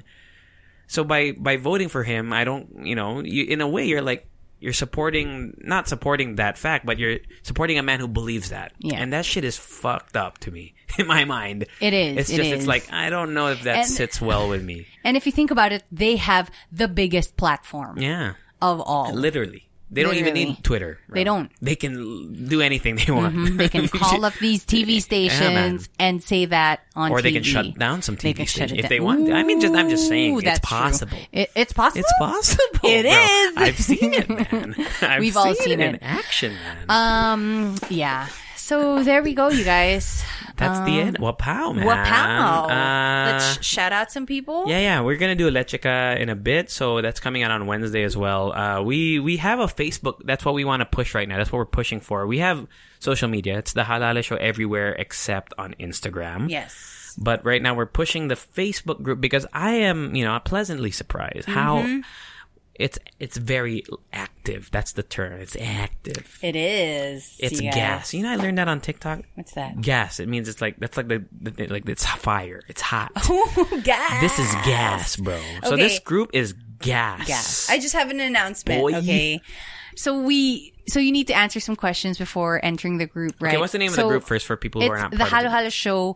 So by by voting for him, I don't, you know, you, in a way you're like you're supporting not supporting that fact, but you're supporting a man who believes that. Yeah. And that shit is fucked up to me in my mind. It is, It's it just is. it's like I don't know if that And- sits well with me. And if you think about it, they have the biggest platform Yeah. of all. Literally. They don't even Literally. need Twitter. They don't. They can do anything they want. Mm-hmm. They can call up these T V stations Yeah, and say that on or T V. they can shut down some T V They can shut stations it if they down. want. I mean, just I'm just saying, Ooh, it's that's true. possible. It, it's possible. It's possible. It bro. is. I've seen it, man. I've We've seen all seen it in it. action, man. Um. Yeah. So there we go, you guys. That's the end. Wapow, man. Wapow. Uh, Let's sh- shout out some people. Yeah, yeah, we're gonna do a Lechica in a bit, so that's coming out on Wednesday as well. Uh, we we have a Facebook. That's what we want to push right now. That's what we're pushing for. We have social media. It's the Halala Show everywhere except on Instagram. Yes. But right now we're pushing the Facebook group because I am, you know, pleasantly surprised how Mm-hmm. it's it's very active. That's the term. It's active. It is. It's you guys. gas. You know, I learned that on TikTok. What's that? Gas. It means it's like that's like the, the like it's fire. It's hot. Ooh, gas. This is gas, bro. So Okay. this group is gas. Gas. I just have an announcement. Boy. Okay. So we. So you need to answer some questions before entering the group, right? Okay, what's the name so of the group first for people who are it's not the part Halo of it? Halo Show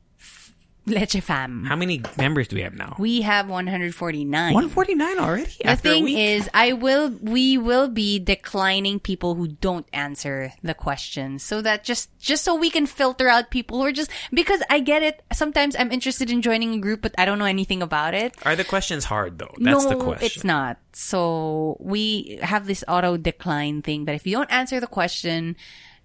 Leche Fam. How many members do we have now? We have one hundred forty-nine. one forty-nine already? The After a thing week? is, I will, we will be declining people who don't answer the questions, so that just, just so we can filter out people who are just, because I get it. Sometimes I'm interested in joining a group, but I don't know anything about it. Are the questions hard though? That's no, the question. it's not. So we have this auto decline thing, but if you don't answer the question,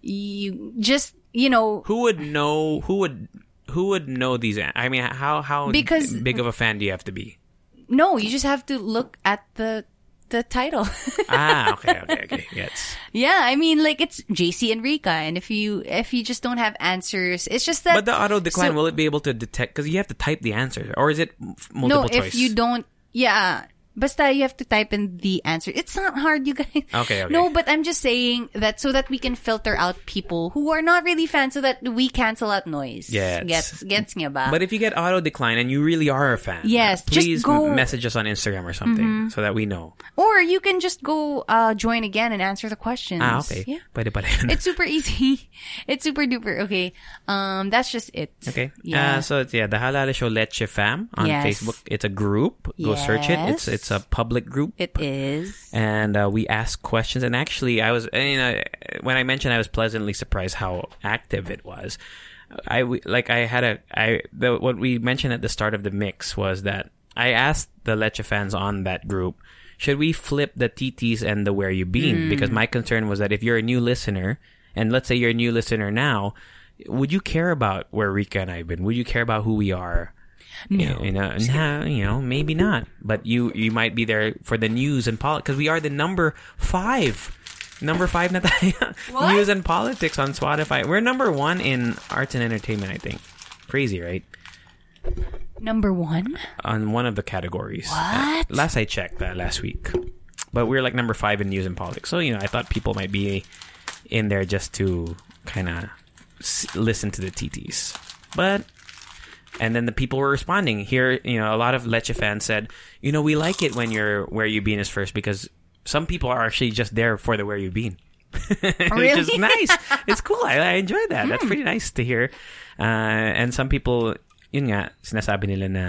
you just, you know, Who would know? Who would? Who would know these? an- I mean, how how Because- big of a fan do you have to be? no, you just have to look at the, the title. ah, okay, okay, okay. Yes. Yeah, I mean, like, it's J C and Rika, and if you if you just don't have answers, it's just that. But the auto decline, so- will it be able to detect? Because you have to type the answer, or is it f- multiple no, choice? if you don't, yeah. Basta you have to type in the answer. It's not hard, you guys. Okay, okay. No, but I'm just saying that so that we can filter out people who are not really fans, so that we cancel out noise. Yes. Gets gets niya ba? But if you get auto decline and you really are a fan, Yes, just please go- m- message us on Instagram or something so that we know. Or you can just go uh, join again and answer the questions. Ah, okay. Yeah. Pwede pa rin. It's super easy. It's super duper. Okay. Um, that's just it. Okay. Yeah. Uh, so it's, yeah, the Halala Show Leche Fam on Yes. Facebook. It's a group. Go search it. It's Yes. it's a public group. It is. And uh, we ask questions. And actually, I was, you know, when I mentioned I was pleasantly surprised how active it was. I we- like I had a I the, what we mentioned at the start of the mix was that I asked the Leche fans on that group, should we flip the T Ts and the Where You Been? Because my concern was that if you're a new listener, and let's say you're a new listener now, would you care about where Rika and I've been? Would you care about who we are? No. You know, nah, you know, maybe not. But you you might be there for the news and politics because we are the number five. Number five na tayo. What? News and politics on Spotify. We're number one in arts and entertainment, I think. Crazy, right? Number one? On one of the categories. What? Uh, last I checked, uh, last week. But we're like number five in news and politics. So, you know, I thought people might be in there just to kind of s- listen to the T Ts. But, and then the people were responding. Here, you know, a lot of Leche fans said, you know, we like it when you're Where You Been is first because some people are actually just there for the Where You Been. Which is Really? nice. It's cool. I, I enjoy that. That's pretty nice to hear. Uh, and some people, yun nga, sinasabi nila na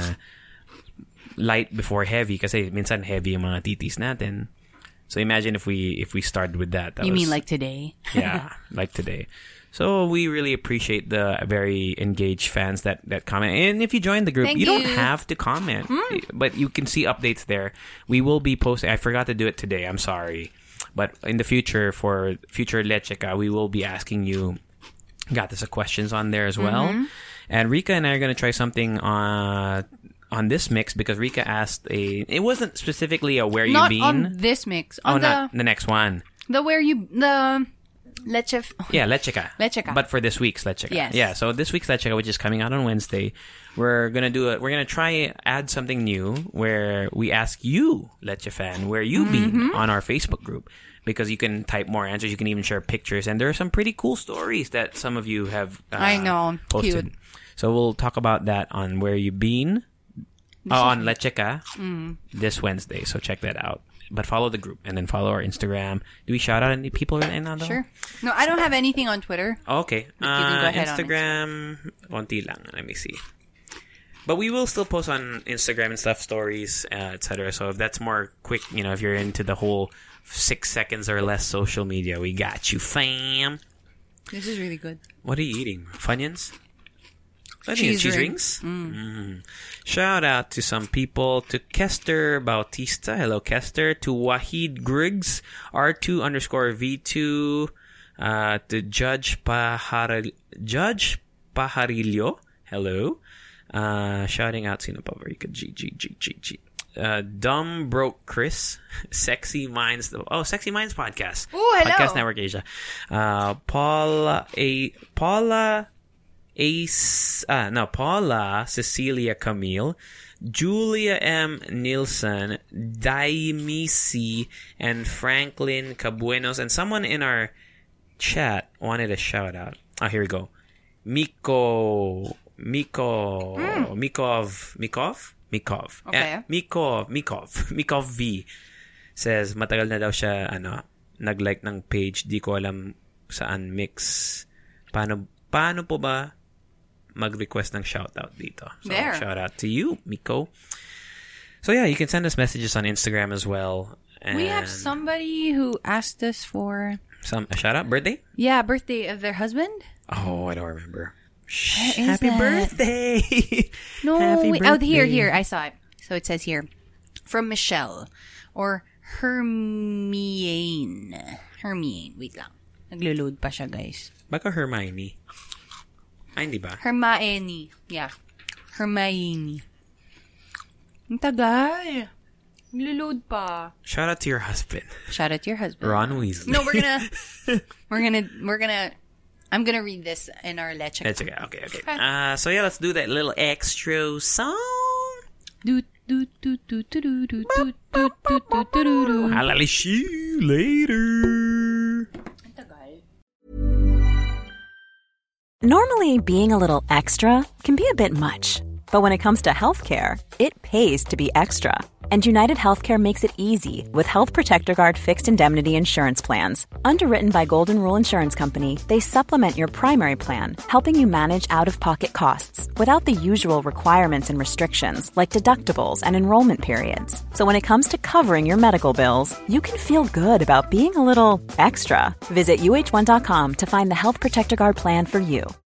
light before heavy kasi minsan heavy yung mga titis natin. So imagine if we if we started with that. that You was, mean like today? yeah, like today. So we really appreciate the very engaged fans that, that comment. And if you join the group, Thank you, don't you. have to comment. But you can see updates there. We will be posting. I forgot to do it today. I'm sorry. But in the future, for future Lechica, we will be asking you, got this questions on there as well. Mm-hmm. And Rika and I are going to try something on, on this mix because Rika asked a, it wasn't specifically a Where Not You Been. on this mix. oh, On the not the next one. the where you the Leche. f- Yeah, Lechica. Lechica. But for this week's Lechica. Yes. Yeah, so this week's Lechica, which is coming out on Wednesday, we're gonna do it. We're gonna try add something new where we ask you, Leche fan, where you been Mm-hmm. on our Facebook group. Because you can type more answers, you can even share pictures, and there are some pretty cool stories that some of you have uh, I know. posted. Cute. So we'll talk about that on Where You Been, oh, on Lechica Mm. this Wednesday. So check that out. But follow the group and then follow our Instagram. Do we shout out any people right now? though? Sure. No, I don't have anything on Twitter. Okay. You can go Uh, ahead on Instagram, konti lang. Let me see. But we will still post on Instagram and stuff, stories, uh, et cetera. So if that's more quick, you know, if you're into the whole six seconds or less social media. We got you, fam. This is really good. What are you eating? Funyuns? Cheese, cheese rings. rings? Mm. Mm. Shout out to some people. To Kester Bautista. Hello, Kester. To Wahid Griggs. R two underscore V two. Uh, to Judge Pahar Judge Pajarillo. Hello. Uh, shouting out sino pa very good. G G G G G. Uh, Dumb Broke Chris. Sexy Minds. Oh, Sexy Minds podcast. Oh, hello. Podcast Network Asia. Uh, Paula A. Paula Ace. Ah, no, Paula Cecilia Camille. Julia M. Nielsen. Daimisi. And Franklin Cabuenos. And someone in our chat wanted a shout out. Oh, here we go. Miko. Miko. Mm. Mikov. Mikov? Mikov. Okay. Eh, Mikov. Mikov. Mikov V. Says, matagal na daw siya, ano, nag-like ng page. Di ko alam saan mix. Paano, paano po ba mag-request ng shoutout dito? So, there. Shout out to you, Miko. So, yeah, you can send us messages on Instagram as well. And we have somebody who asked us for... Some, a shout out? Birthday? Yeah, birthday of their husband. Oh, I don't remember. What is Happy that? birthday! No, Happy wait, birthday. oh, here, here, I saw it. So it says here, from Michelle, or Hermione. Hermione, wait lang. Naglo-load pa siya, guys. Baka Hermione. Ay, hindi ba? Hermione. Yeah. Hermione. Ang tagal. Naglo-load pa. Shout out to your husband. Shout out to your husband. Ron Weasley. No, we're gonna, we're gonna, we're gonna, I'm gonna read this in our Leche. Let's okay, okay, okay. Uh, so yeah, let's do that little extra song. Do do do do do do do do do do do do do. I'll see you later. Normally, being a little extra can be a bit much, but when it comes to healthcare, it pays to be extra. And United Healthcare makes it easy with Health Protector Guard fixed indemnity insurance plans. Underwritten by Golden Rule Insurance Company, they supplement your primary plan, helping you manage out-of-pocket costs without the usual requirements and restrictions like deductibles and enrollment periods. So when it comes to covering your medical bills, you can feel good about being a little extra. Visit U H one dot com to find the Health Protector Guard plan for you.